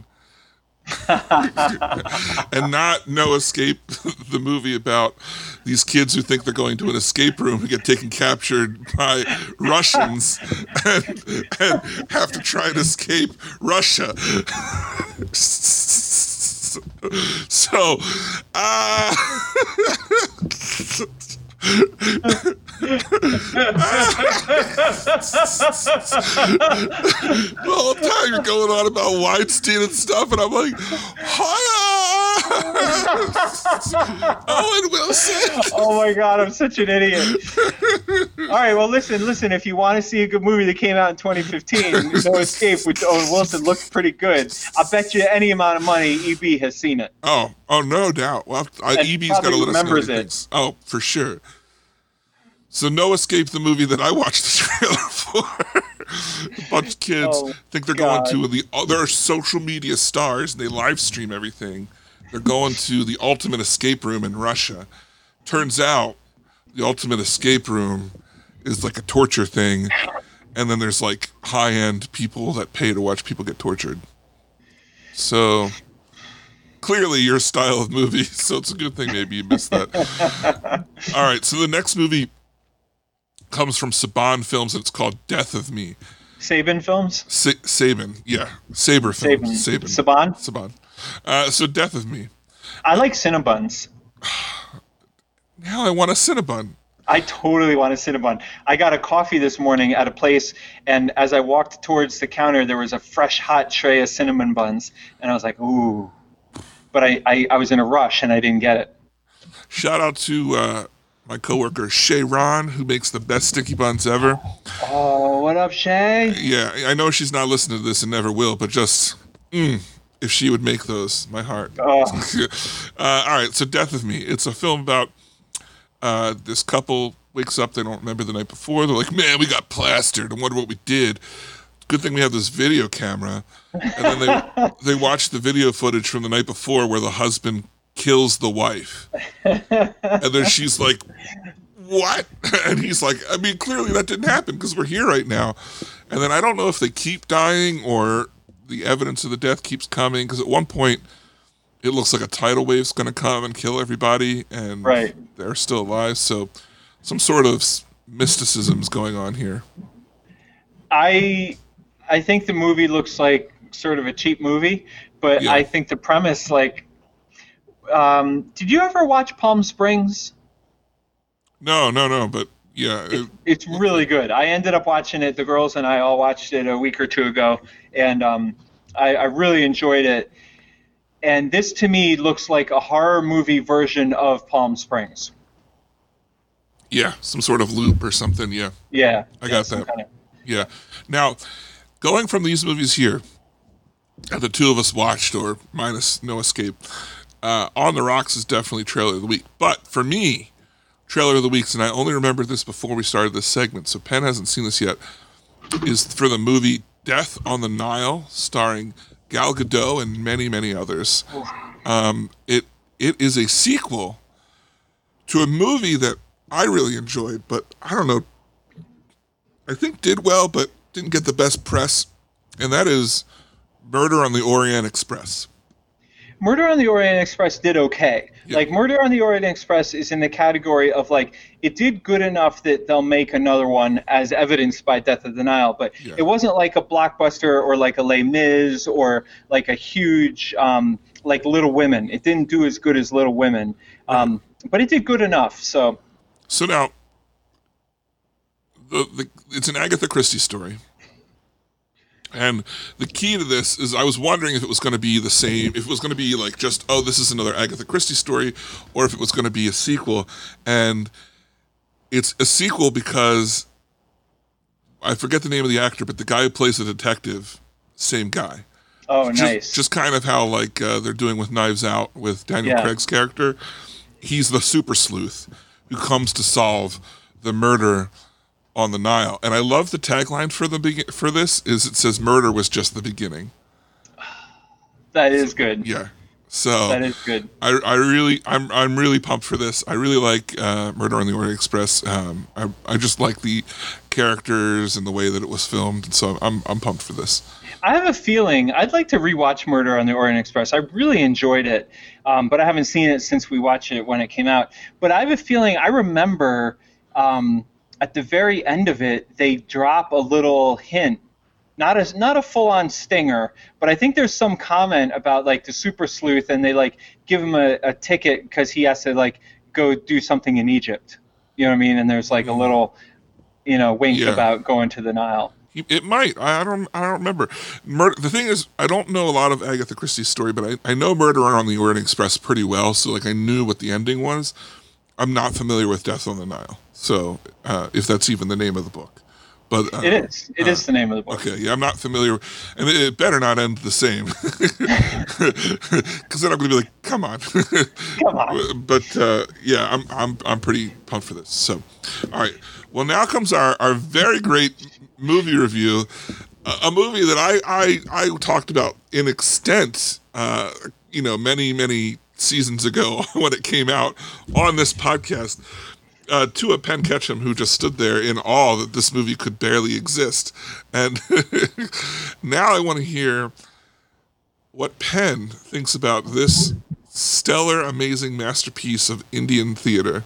And not No Escape, the movie about these kids who think they're going to an escape room and get taken captured by Russians and, and have to try and escape Russia. So, uh, the whole time you're going on about Weinstein and stuff, and I'm like, hiya! Owen Wilson. Oh my God, I'm such an idiot. All right, well, listen, listen. If you want to see a good movie that came out in twenty fifteen, No Escape with Owen Wilson looks pretty good. I bet you any amount of money E B has seen it. Oh, oh, no doubt. Well, I, And E B's got to probably let us know what remembers he it. thinks. Oh, for sure. So No Escape, the movie that I watched the trailer for. A bunch of kids Oh, think they're God. going to the other social media stars, and they live stream everything. They're going to the ultimate escape room in Russia. Turns out the ultimate escape room is like a torture thing, and then there's like high-end people that pay to watch people get tortured. So clearly your style of movie, so it's a good thing maybe you missed that. All right, so the next movie comes from Saban Films, and it's called Death of Me. Saban Films? Sa- Saban, yeah. Saber Films. Saban. Saban. Saban? Saban. Uh, so Death of Me. I like Cinnabons. Now I want a Cinnabon. I totally want a Cinnabon. I got a coffee this morning at a place, and as I walked towards the counter, there was a fresh, hot tray of cinnamon buns, and I was like, ooh. But I, I, I was in a rush, and I didn't get it. Shout out to uh, my coworker Shay Ron, who makes the best sticky buns ever. Oh, what up, Shay? Yeah, I know she's not listening to this and never will, but just mm, if she would make those, my heart. Oh. uh, all right, so Death of Me. It's a film about uh, this couple wakes up, they don't remember the night before. They're like, man, we got plastered. I wonder what we did. Good thing we have this video camera. And then they they watch the video footage from the night before where the husband kills the wife. And then she's like, what? And he's like, I mean, clearly that didn't happen because we're here right now. And then I don't know if they keep dying or the evidence of the death keeps coming, because at one point it looks like a tidal wave's going to come and kill everybody, and Right. they're still alive. So some sort of mysticism's going on here. I I think the movie looks like sort of a cheap movie, but Yeah. I think the premise, like, um, did you ever watch Palm Springs? No, no, no, but yeah. It, It's really good. I ended up watching it. The girls and I all watched it a week or two ago, and um, I, I really enjoyed it. And this, to me, looks like a horror movie version of Palm Springs. yeah, some sort of loop or something, yeah. Yeah. I yeah, got some that. kind of- Yeah. Now, going from these movies here that the two of us watched, or minus No Escape, uh, On the Rocks is definitely Trailer of the Week. But for me, Trailer of the Week, and I only remembered this before we started this segment, so Penn hasn't seen this yet, is for the movie Death on the Nile, starring Gal Gadot and many, many others. Um, it it is a sequel to a movie that I really enjoyed, but I don't know, I think did well, but didn't get the best press, and that is Murder on the Orient Express. Murder on the Orient Express did okay. Yeah. Like, Murder on the Orient Express is in the category of, like, it did good enough that they'll make another one, as evidenced by Death of the Nile, but Yeah. it wasn't like a blockbuster or like a Les Mis or like a huge, um, like Little Women. It didn't do as good as Little Women, um, but it did good enough, so... So now, the, the it's an Agatha Christie story. And the key to this is I was wondering if it was going to be the same, if it was going to be like just, oh, this is another Agatha Christie story, or if it was going to be a sequel. And it's a sequel because I forget the name of the actor, but the guy who plays the detective, same guy. Oh, Just, nice. just kind of how like uh, they're doing with Knives Out with Daniel Yeah. Craig's character. He's the super sleuth who comes to solve the murder on the Nile. And I love the tagline for the be- for this is it says murder was just the beginning. That is good. Yeah. So That is good. I, I really I'm I'm really pumped for this. I really like uh, Murder on the Orient Express. Um, I I just like the characters and the way that it was filmed, and so I'm I'm pumped for this. I have a feeling I'd like to rewatch Murder on the Orient Express. I really enjoyed it, um, but I haven't seen it since we watched it when it came out. But I have a feeling I remember um, at the very end of it, they drop a little hint, not a not a full-on stinger, but I think there's some comment about like the super sleuth, and they like give him a, a ticket because he has to like go do something in Egypt. You know what I mean? And there's like a little, you know, wink Yeah. about going to the Nile. It might. I I don't. I don't remember. Murder. The thing is, I don't know a lot of Agatha Christie's story, but I, I know Murder on the Orient Express pretty well. So like, I knew what the ending was. I'm not familiar with Death on the Nile. So uh, if that's even the name of the book, but uh, It is. It uh, is the name of the book. Okay. Yeah, I'm not familiar, and it, it better not end the same, because then I'm going to be like, come on. Come on. But uh, yeah, I'm I'm I'm pretty pumped for this. So, all right. Well, now comes our, our very great movie review, a, a movie that I, I I talked about in extent, uh, you know, many many seasons ago when it came out on this podcast. Uh, to a Penn Ketchum who just stood there in awe that this movie could barely exist, and now I want to hear what Penn thinks about this stellar, amazing masterpiece of Indian theater.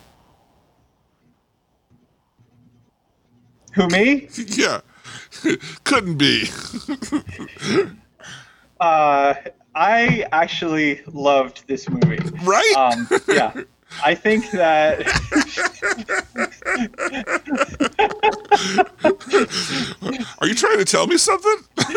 Who, me? Yeah, couldn't be. Uh, I actually loved this movie. Right? Um, yeah. I think that Are you trying to tell me something?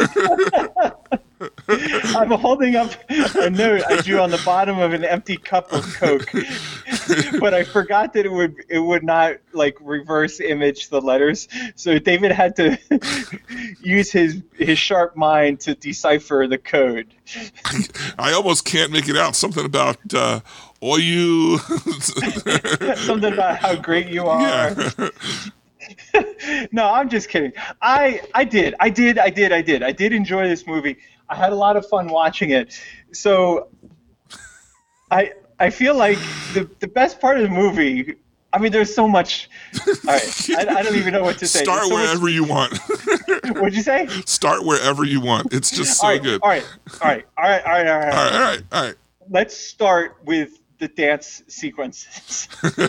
I'm holding up a note I drew on the bottom of an empty cup of Coke, but I forgot that it would it would not like reverse image the letters. So David had to use his his sharp mind to decipher the code. I almost can't make it out. Something about uh, "oh you." Something about how great you are. Yeah. No, I'm just kidding. I I did. I did. I did. I did. I did enjoy this movie. I had a lot of fun watching it. So I I feel like the the best part of the movie, I mean, there's so much. All right. I, I don't even know what to say. Start so wherever much, you want. What'd you say? Start wherever you want. It's just so all right, good. All right. All right. All right. All right. All right. All right. All right. All right. Let's start with the dance sequences.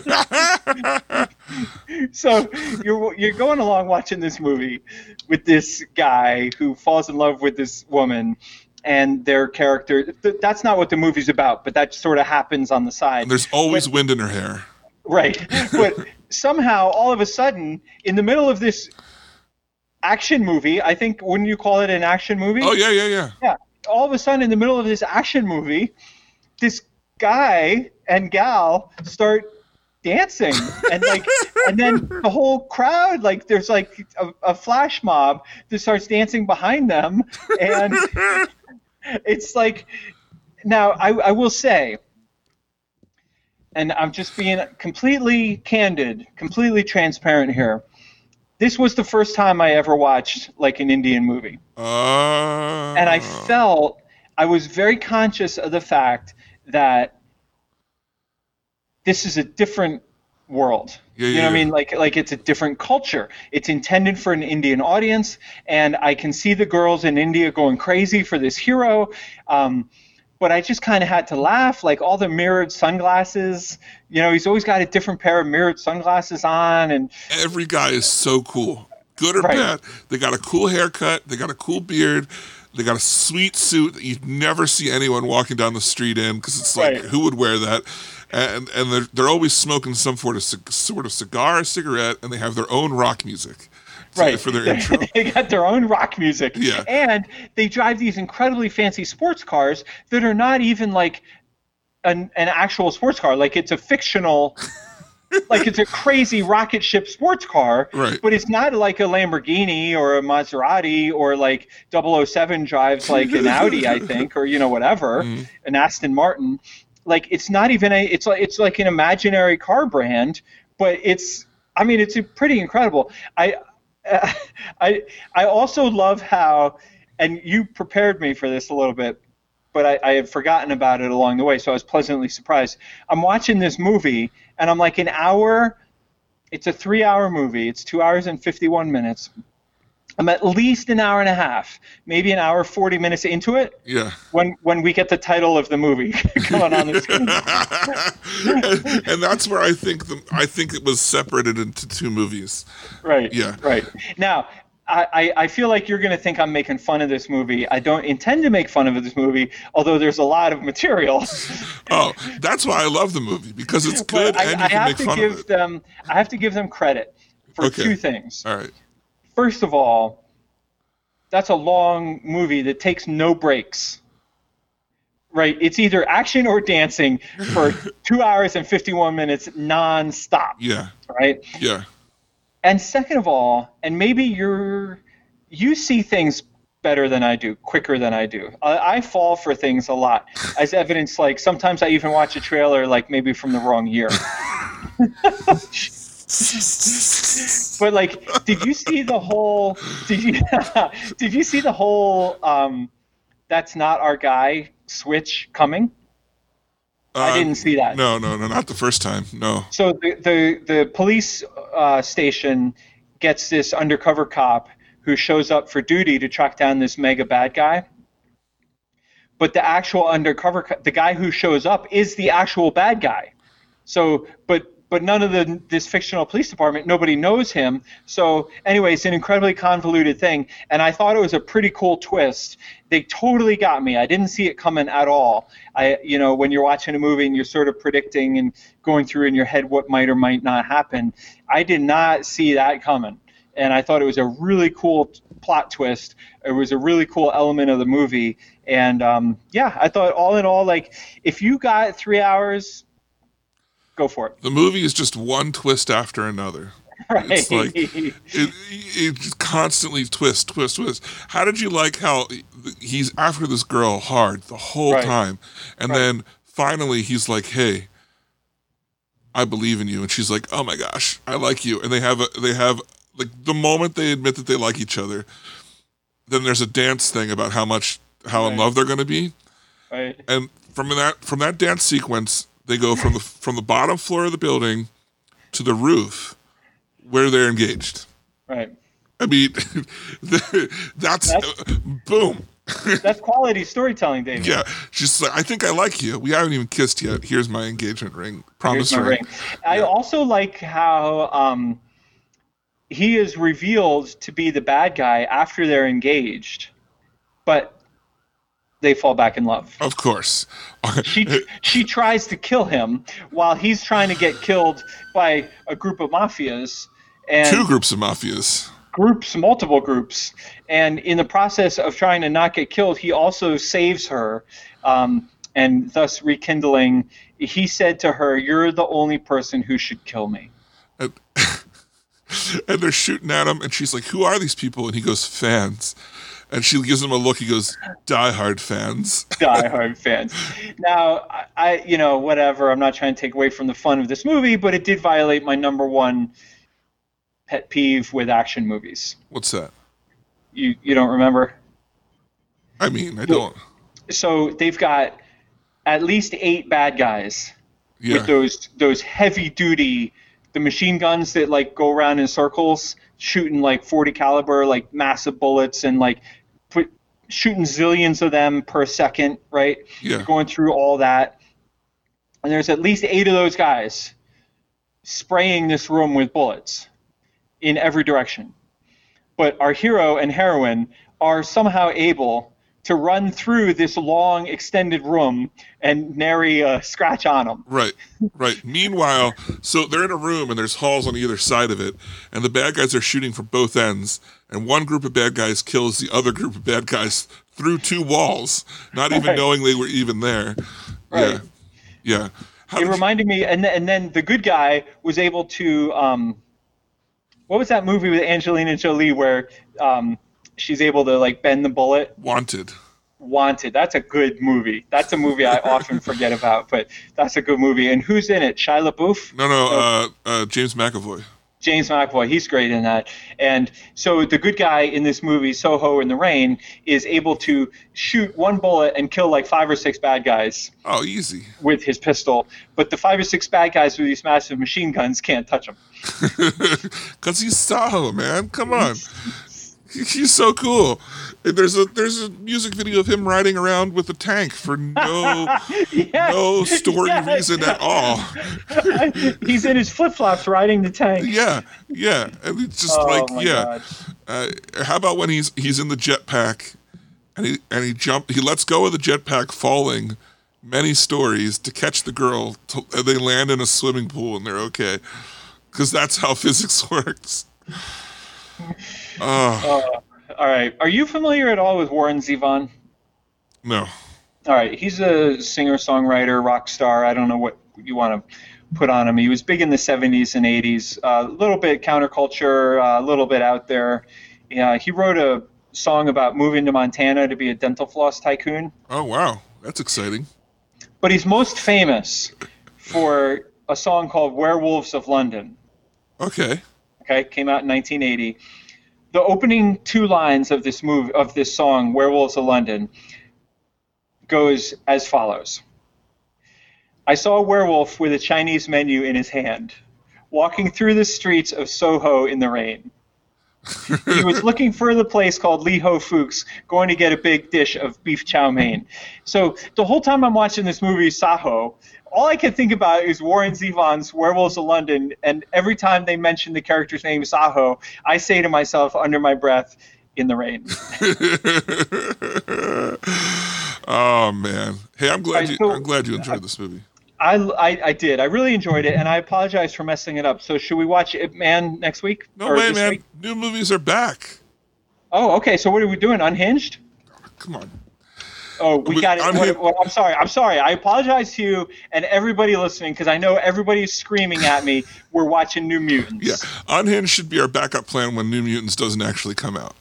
So you're you're going along watching this movie with this guy who falls in love with this woman, and their character. Th- that's not what the movie's about, but that sort of happens on the side. And there's always wind in her hair. Right. But somehow, all of a sudden, in the middle of this action movie, I think, wouldn't you call it an action movie? Oh yeah, yeah, yeah. Yeah. All of a sudden, in the middle of this action movie, this guy and gal start dancing, and like, and then the whole crowd, like, there's like a, a flash mob that starts dancing behind them, and it's like, now I, I will say, and I'm just being completely candid, completely transparent here. This was the first time I ever watched like an Indian movie, Uh, and I felt I was very conscious of the fact that this is a different world. Yeah, you yeah, know what I yeah. mean? Like, like it's a different culture. It's intended for an Indian audience, and I can see the girls in India going crazy for this hero. Um, but I just kind of had to laugh, like all the mirrored sunglasses. You know, he's always got a different pair of mirrored sunglasses on, and every guy is so cool, good or Right. bad. They got a cool haircut. They got a cool beard. They got a sweet suit that you'd never see anyone walking down the street in, because it's like, Right. who would wear that? And and they're they're always smoking some sort of cig- sort of cigar, or cigarette, and they have their own rock music, to- right for their intro. They got their own rock music. Yeah. And they drive these incredibly fancy sports cars that are not even like an an actual sports car. Like, it's a fictional. Like, it's a crazy rocket ship sports car, Right. but it's not like a Lamborghini or a Maserati, or like double oh seven drives like an Audi, I think, or, you know, whatever, Mm-hmm. an Aston Martin. Like, it's not even a, it's like, it's like an imaginary car brand, but it's, I mean, it's a pretty incredible. I, uh, I, I also love how, and you prepared me for this a little bit, but I, I had forgotten about it along the way, so I was pleasantly surprised. I'm watching this movie, and I'm like an hour, it's a three-hour movie, it's two hours and fifty-one minutes. I'm at least an hour and a half, maybe an hour, forty minutes into it, Yeah. when when we get the title of the movie coming on the screen. and, and that's where I think the I think it was separated into two movies. Right. Yeah. Right. Now, I, I, I feel like you're going to think I'm making fun of this movie. I don't intend to make fun of this movie, although there's a lot of material. Oh, that's why I love the movie, because it's good But I, and you I can have make to fun give of it. them. I have to give them credit for Okay. two things. All right. First of all, that's a long movie that takes no breaks. Right? It's either action or dancing for two hours and fifty-one minutes nonstop. Yeah. Right? Yeah. And second of all, and maybe you're you see things better than I do, quicker than I do. I, I fall for things a lot, as evidence, like sometimes I even watch a trailer like maybe from the wrong year. But like, did you see the whole? Did you did you see the whole? Um, That's Not Our Guy switch coming? Uh, I didn't see that. No, no, no, not the first time. No. So the the, the police uh, station gets this undercover cop who shows up for duty to track down this mega bad guy. But the actual undercover, co- the guy who shows up is the actual bad guy. So, but but none of the this fictional police department, nobody knows him. So anyway, it's an incredibly convoluted thing, and I thought it was a pretty cool twist. They totally got me. I didn't see it coming at all. I, you know, when you're watching a movie and you're sort of predicting and going through in your head what might or might not happen, I did not see that coming. And I thought it was a really cool t- plot twist. It was a really cool element of the movie. And um, yeah, I thought all in all, like, if you got three hours, go for it. The movie is just one twist after another. Right. It's like it, it just constantly twist, twist, twist. How did you like how he's after this girl hard the whole Right. time, and Right. then finally he's like, "Hey, I believe in you," and she's like, "Oh my gosh, I like you," and they have a they have like the moment they admit that they like each other, then there's a dance thing about how much how in Right. love they're going to be, Right. and from that from that dance sequence, they go from the from the bottom floor of the building to the roof where they're engaged. Right. I mean, that's, That's- uh, boom. That's quality storytelling, David. Yeah, she's like, I think I like you. We haven't even kissed yet. Here's my engagement ring. Promise Here's my ring. ring. I also like how um, he is revealed to be the bad guy after they're engaged, but they fall back in love. Of course. She she tries to kill him while he's trying to get killed by a group of mafias and Two groups of mafias. groups, multiple groups, and in the process of trying to not get killed, he also saves her, um, and thus rekindling. He said to her, "You're the only person who should kill me." And, and they're shooting at him, and she's like, who are these people? And he goes, fans. And she gives him a look. He goes, diehard fans. Diehard fans. Now, I, I, you know, whatever. I'm not trying to take away from the fun of this movie, but it did violate my number one pet peeve with action movies. What's that? You you don't remember? I mean, I don't. So they've got at least eight bad guys Yeah. with those those heavy duty, the machine guns that like go around in circles, shooting like forty caliber, like massive bullets, and like put, shooting zillions of them per second, right? Yeah. Going through all that, and there's at least eight of those guys spraying this room with bullets in every direction. But our hero and heroine are somehow able to run through this long, extended room and nary a scratch on them. Right, right. Meanwhile, so they're in a room and there's halls on either side of it, and the bad guys are shooting from both ends, and one group of bad guys kills the other group of bad guys through two walls, not even Right. knowing they were even there. Right. Yeah, yeah. How It did you- reminded me, and, th- and then the good guy was able to, um, what was that movie with Angelina Jolie where um, she's able to like bend the bullet? Wanted. Wanted. That's a good movie. That's a movie I often forget about, but that's a good movie. And who's in it? Shia LaBeouf? No, no, uh, uh, James McAvoy. James McAvoy, he's great in that. And so the good guy in this movie, Soho in the Rain, is able to shoot one bullet and kill like five or six bad guys Oh, easy. with his pistol. But the five or six bad guys with these massive machine guns can't touch him. Because he's Saho, man. Come on. He's so cool. And there's a there's a music video of him riding around with a tank for no Yes. no story Yes. reason at all. He's in his flip-flops riding the tank. Yeah, yeah. And it's just Oh, like, my yeah. God. Uh, how about when he's he's in the jetpack and he and he jump he lets go of the jetpack falling many stories to catch the girl. To, and they land in a swimming pool and they're okay. Because that's how physics works. Oh, All right. Are you familiar at all with Warren Zevon? No. All right. He's a singer-songwriter, rock star. I don't know what you want to put on him. He was big in the seventies and eighties. A uh, little bit counterculture, a uh, little bit out there. Yeah, he wrote a song about moving to Montana to be a dental floss tycoon. Oh, wow. That's exciting. But he's most famous for a song called Werewolves of London. Okay. Okay, came out in nineteen eighty. The opening two lines of this movie, of this song, Werewolves of London, goes as follows. I saw a werewolf with a Chinese menu in his hand, walking through the streets of Soho in the rain. He was looking for the place called Lee Ho Fook's, going to get a big dish of beef chow mein. So the whole time I'm watching this movie, Saho, all I can think about is Warren Zevon's Werewolves of London, and every time they mention the character's name, Saho, I say to myself under my breath, in the rain. Oh, man. Hey, I'm glad, Right, you, so- I'm glad you enjoyed this movie. I, I, I did. I really enjoyed it, and I apologize for messing it up. So should we watch Ip Man next week? No Or way, this man. week? New movies are back. Oh, okay. So what are we doing? Unhinged? Come on. Oh, we We- got it. Unhinged- What, what, I'm sorry. I'm sorry. I apologize to you and everybody listening because I know everybody's screaming at me. We're watching New Mutants. Yeah. Unhinged should be our backup plan when New Mutants doesn't actually come out.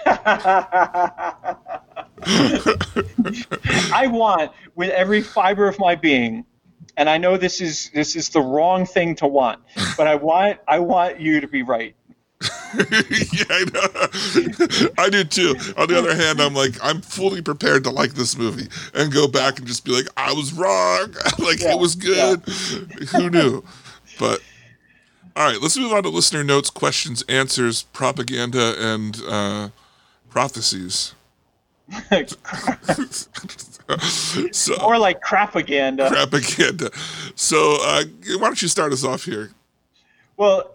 I want, with every fiber of my being, and I know this is this is the wrong thing to want, but I want I want you to be right. Yeah, I know. I do too. On the other hand, I'm like, I'm fully prepared to like this movie and go back and just be like, I was wrong. Like, Yeah, it was good. Who knew? But, all right, let's move on to listener notes, questions, answers, propaganda, and uh, prophecies. So, Or like crapaganda. propaganda. So, uh, why don't you start us off here? Well,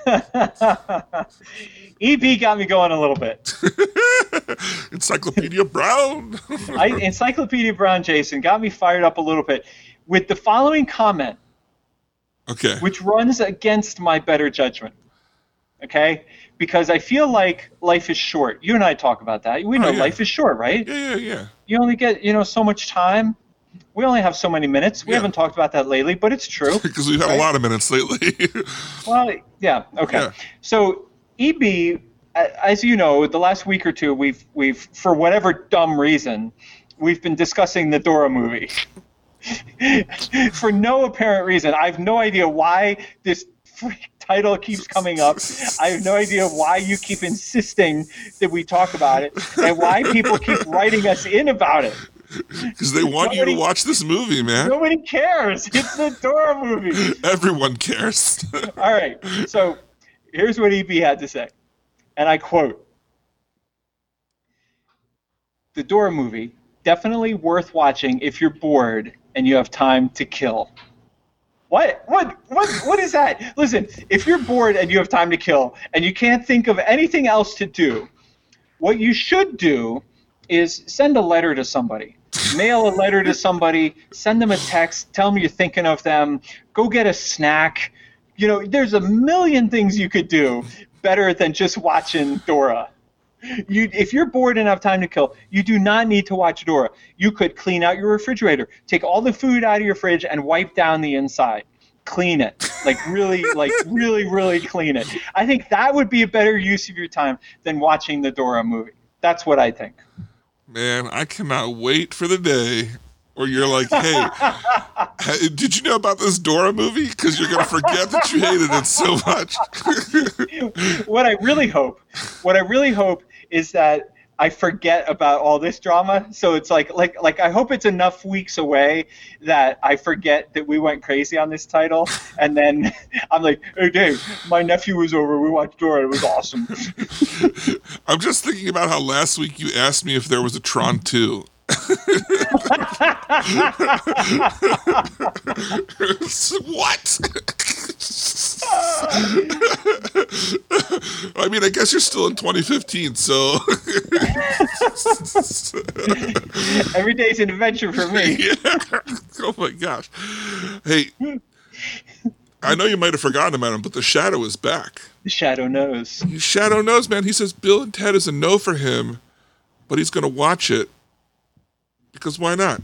E B got me going a little bit. Encyclopedia Brown. I, Encyclopedia Brown Jason got me fired up a little bit with the following comment, Okay. which runs against my better judgment. Okay? Because I feel like life is short. You and I talk about that. We know Oh, yeah. life is short, right? Yeah, yeah, yeah. You only get, you know, so much time. We only have so many minutes. We Yeah. haven't talked about that lately, but it's true. Because we've had a lot of minutes lately. Well, yeah, okay. Yeah. So E B, a- as you know, the last week or two, we've we've for whatever dumb reason, we've been discussing the Dora movie. For no apparent reason. I have no idea why this freak title keeps coming up. I have no idea why you keep insisting that we talk about it and why people keep writing us in about it. Because they want you to Nobody- watch this movie, man. Nobody cares. It's the Dora movie. Everyone cares. All right. So here's what E B had to say. And I quote, the Dora movie, definitely worth watching if you're bored and you have time to kill. What? What? What? What is that? Listen, if you're bored and you have time to kill and you can't think of anything else to do, what you should do is send a letter to somebody. Mail a letter to somebody, send them a text, tell them you're thinking of them, go get a snack. You know, there's a million things you could do better than just watching Dora. You, if you're bored and have time to kill, you do not need to watch Dora. You could clean out your refrigerator, take all the food out of your fridge and wipe down the inside. Clean it. Like really, like really, really clean it. I think that would be a better use of your time than watching the Dora movie. That's what I think. Man, I cannot wait for the day where you're like, hey, hey, did you know about this Dora movie? Because you're going to forget that you hated it so much. What I really hope, what I really hope is that I forget about all this drama. So it's like, like, like I hope it's enough weeks away that I forget that we went crazy on this title, and then I'm like, hey Dave, my nephew was over. We watched Dora. It was awesome. I'm just thinking about how last week you asked me if there was a Tron two. What? I mean, I guess you're still in twenty fifteen, so. Every day's an adventure for me. Yeah. Oh my gosh. Hey, I know you might have forgotten about him, but the Shadow is back. The Shadow knows. Shadow knows, man. He says Bill and Ted is a no for him, but he's going to watch it because why not?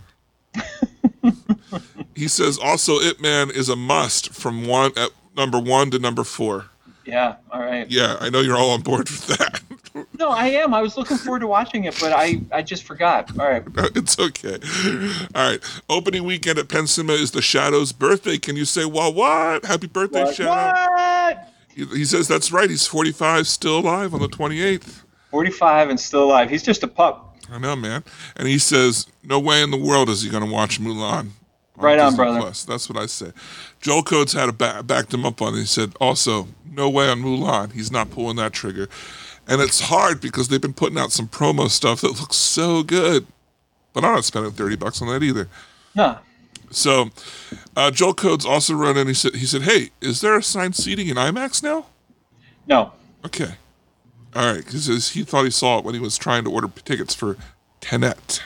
He says also Ip Man is a must from one at number one to number four. Yeah, all right. Yeah, I know you're all on board with that. No, I am. I was looking forward to watching it, but I, I just forgot. All right. It's okay. All right. Opening weekend at Penn Cinema is the Shadow's birthday. Can you say, well, what? Happy birthday, What? Shadow. what? He, he says that's right. He's forty-five, still alive on the twenty-eighth. forty-five and still alive. He's just a pup. I know, man. And he says, no way in the world is he going to watch Mulan. Right on, Disney brother. Plus. That's what I say. Joel Coates had a ba- backed him up on it. He said, also, no way on Mulan. He's not pulling that trigger. And it's hard because they've been putting out some promo stuff that looks so good. But I'm not spending thirty bucks on that either. No. So, uh, Joel Coates also wrote in. He said, "He said, hey, is there assigned seating in IMAX now?" No. Okay, all right, because he thought he saw it when he was trying to order tickets for Tenet.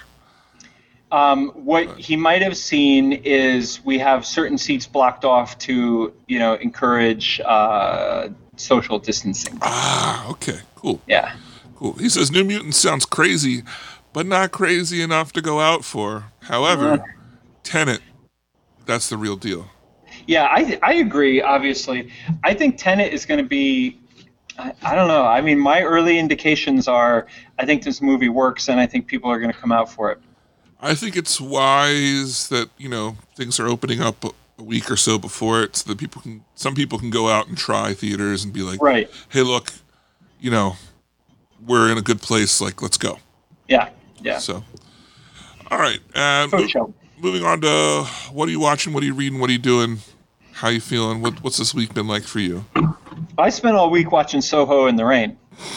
Um, what he might have seen is we have certain seats blocked off to, you know, encourage uh, social distancing. Ah, okay, cool, Yeah. cool. He says New Mutants sounds crazy, but not crazy enough to go out for. However, Uh. Tenet, that's the real deal. Yeah, I I agree. Obviously, I think Tenet is going to be. I, I don't know. I mean, my early indications are I think this movie works, and I think people are going to come out for it. I think it's wise that, you know, things are opening up a, a week or so before it, so that people can, some people can go out and try theaters and be like, Right. hey, look, you know, we're in a good place. Like, let's go. Yeah. Yeah. So, all right. Uh, For mo- sure. moving on to what are you watching? What are you reading? What are you doing? How you feeling? What, what's this week been like for you? I spent all week watching Soho in the rain.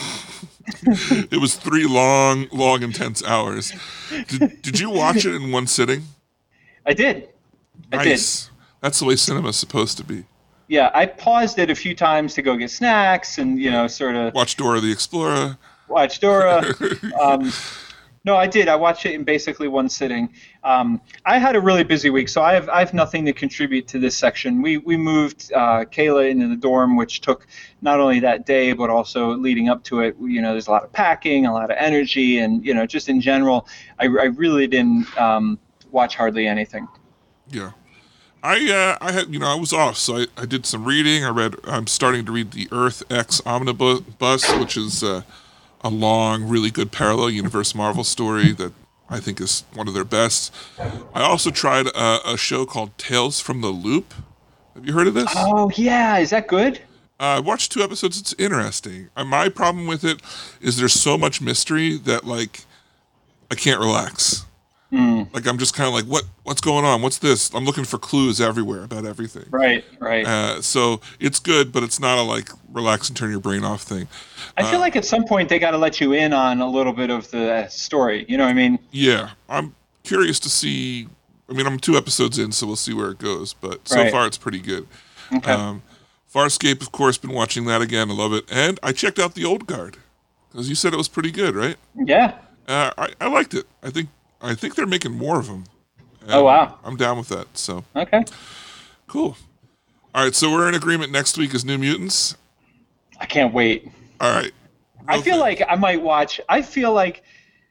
It was three long, long, intense hours. Did, did you watch it in one sitting? I did. I did. Nice. That's the way cinema's supposed to be. Yeah, I paused it a few times to go get snacks and, you know, sort of Watch Dora the Explorer. watch Dora. um, no, I did. I watched it in basically one sitting. Um, I had a really busy week, so I have I have nothing to contribute to this section. We we moved uh, Kayla into the dorm, which took not only that day but also leading up to it. You know, there's a lot of packing, a lot of energy, and you know, just in general, I, I really didn't um, watch hardly anything. Yeah. I uh, I had you know I was off, so I, I did some reading. I read. I'm starting to read the Earth X Omnibus, which is uh, a long, really good parallel universe Marvel story that I think is one of their best. I also tried a, a show called Tales from the Loop. Have you heard of this? Oh yeah, is that good? Uh, I watched two episodes. It's interesting. Uh, my problem with it is there's so much mystery that like I can't relax. Mm. Like I'm just kind of like, what what's going on? What's this? I'm looking for clues everywhere about everything. Right, right. Uh, so it's good, but it's not a like relax and turn your brain off thing. I feel uh, like at some point they got to let you in on a little bit of the story. You know what I mean? Yeah, I'm curious to see. I mean, I'm two episodes in, so we'll see where it goes. But so Right. far, it's pretty good. Okay. Um, Farscape, of course, been watching that again. I love it, and I checked out The Old Guard because you said it was pretty good, right? Yeah. Uh, I, I liked it. I think I think they're making more of them. And Oh, wow. I'm down with that. So Okay. cool. All right, so we're in agreement. Next week is New Mutants. I can't wait. All right. I feel like I might watch. I feel like.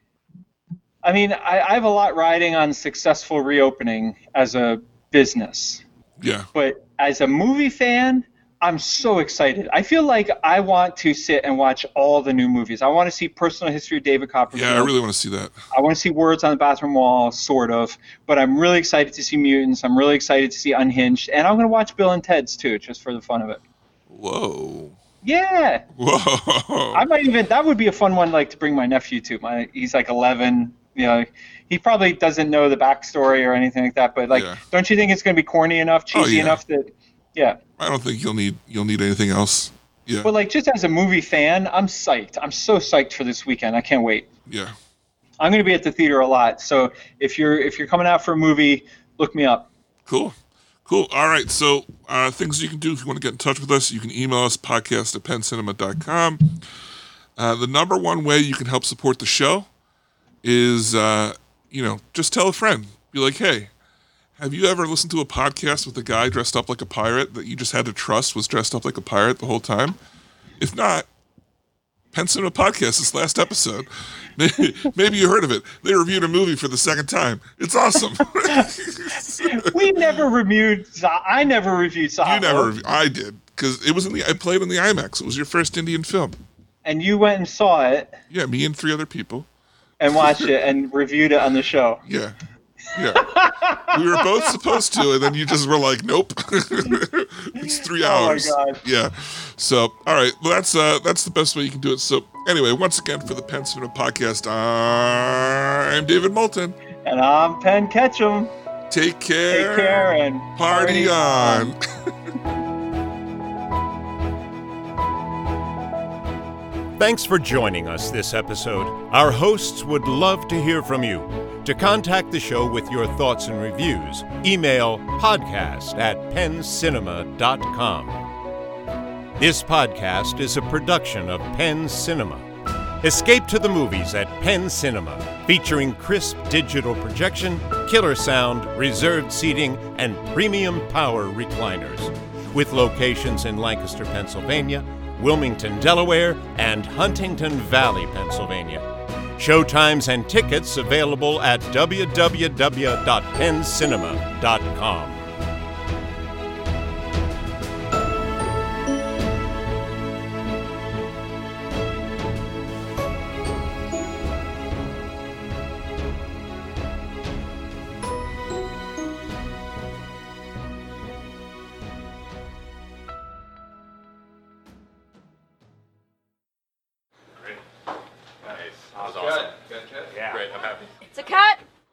I mean, I, I have a lot riding on successful reopening as a business, Yeah. but as a movie fan, I'm so excited. I feel like I want to sit and watch all the new movies. I want to see Personal History of David Copperfield. Yeah, I really want to see that. I want to see Words on the Bathroom Wall, sort of. But I'm really excited to see Mutants. I'm really excited to see Unhinged, and I'm going to watch Bill and Ted's too, just for the fun of it. Whoa. Yeah. Whoa. I might even. That would be a fun one, like to bring my nephew to. My he's like eleven. You know, he probably doesn't know the backstory or anything like that. But like, Yeah. don't you think it's going to be corny enough, Oh, cheesy yeah. enough that, yeah. I don't think you'll need you'll need anything else. Yeah. But like, just as a movie fan, I'm psyched. I'm so psyched for this weekend. I can't wait. Yeah. I'm going to be at the theater a lot. So if you're if you're coming out for a movie, look me up. Cool. Cool. All right. So uh, things you can do if you want to get in touch with us, you can email us, podcast at penn cinema dot com. Uh, the number one way you can help support the show is, uh, you know, just tell a friend. Be like, hey, Have you ever listened to a podcast with a guy dressed up like a pirate that you just had to trust was dressed up like a pirate the whole time? If not, Penn Cinema Podcast, this last episode. Maybe, maybe you heard of it. They reviewed a movie for the second time. It's awesome. We never reviewed. Za- I never reviewed Zaho. You never. Rev- I did because it was in the. I played in the IMAX. It was your first Indian film. And you went and saw it Yeah, me and three other people. and watched it and reviewed it on the show. Yeah, yeah. We were both supposed to, and then you just were like, "Nope." It's three Oh my hours. God. Yeah. So, all right. Well, that's uh, that's the best way you can do it. So, anyway, once again for the Penn Cinema Podcast, I'm David Moulton. And I'm Penn Ketchum. Take care. Take care and Party on. Thanks for joining us this episode. Our hosts would love to hear from you. To contact the show with your thoughts and reviews, email podcast at penncinema dot com. This podcast is a production of Penn Cinema. Escape to the movies at Penn Cinema, featuring crisp digital projection, killer sound, reserved seating, and premium power recliners. With locations in Lancaster, Pennsylvania, Wilmington, Delaware, and Huntington Valley, Pennsylvania. Showtimes and tickets available at w w w dot penn cinema dot com. Nice. That was awesome. Yeah. Great. I'm happy. It's a cut.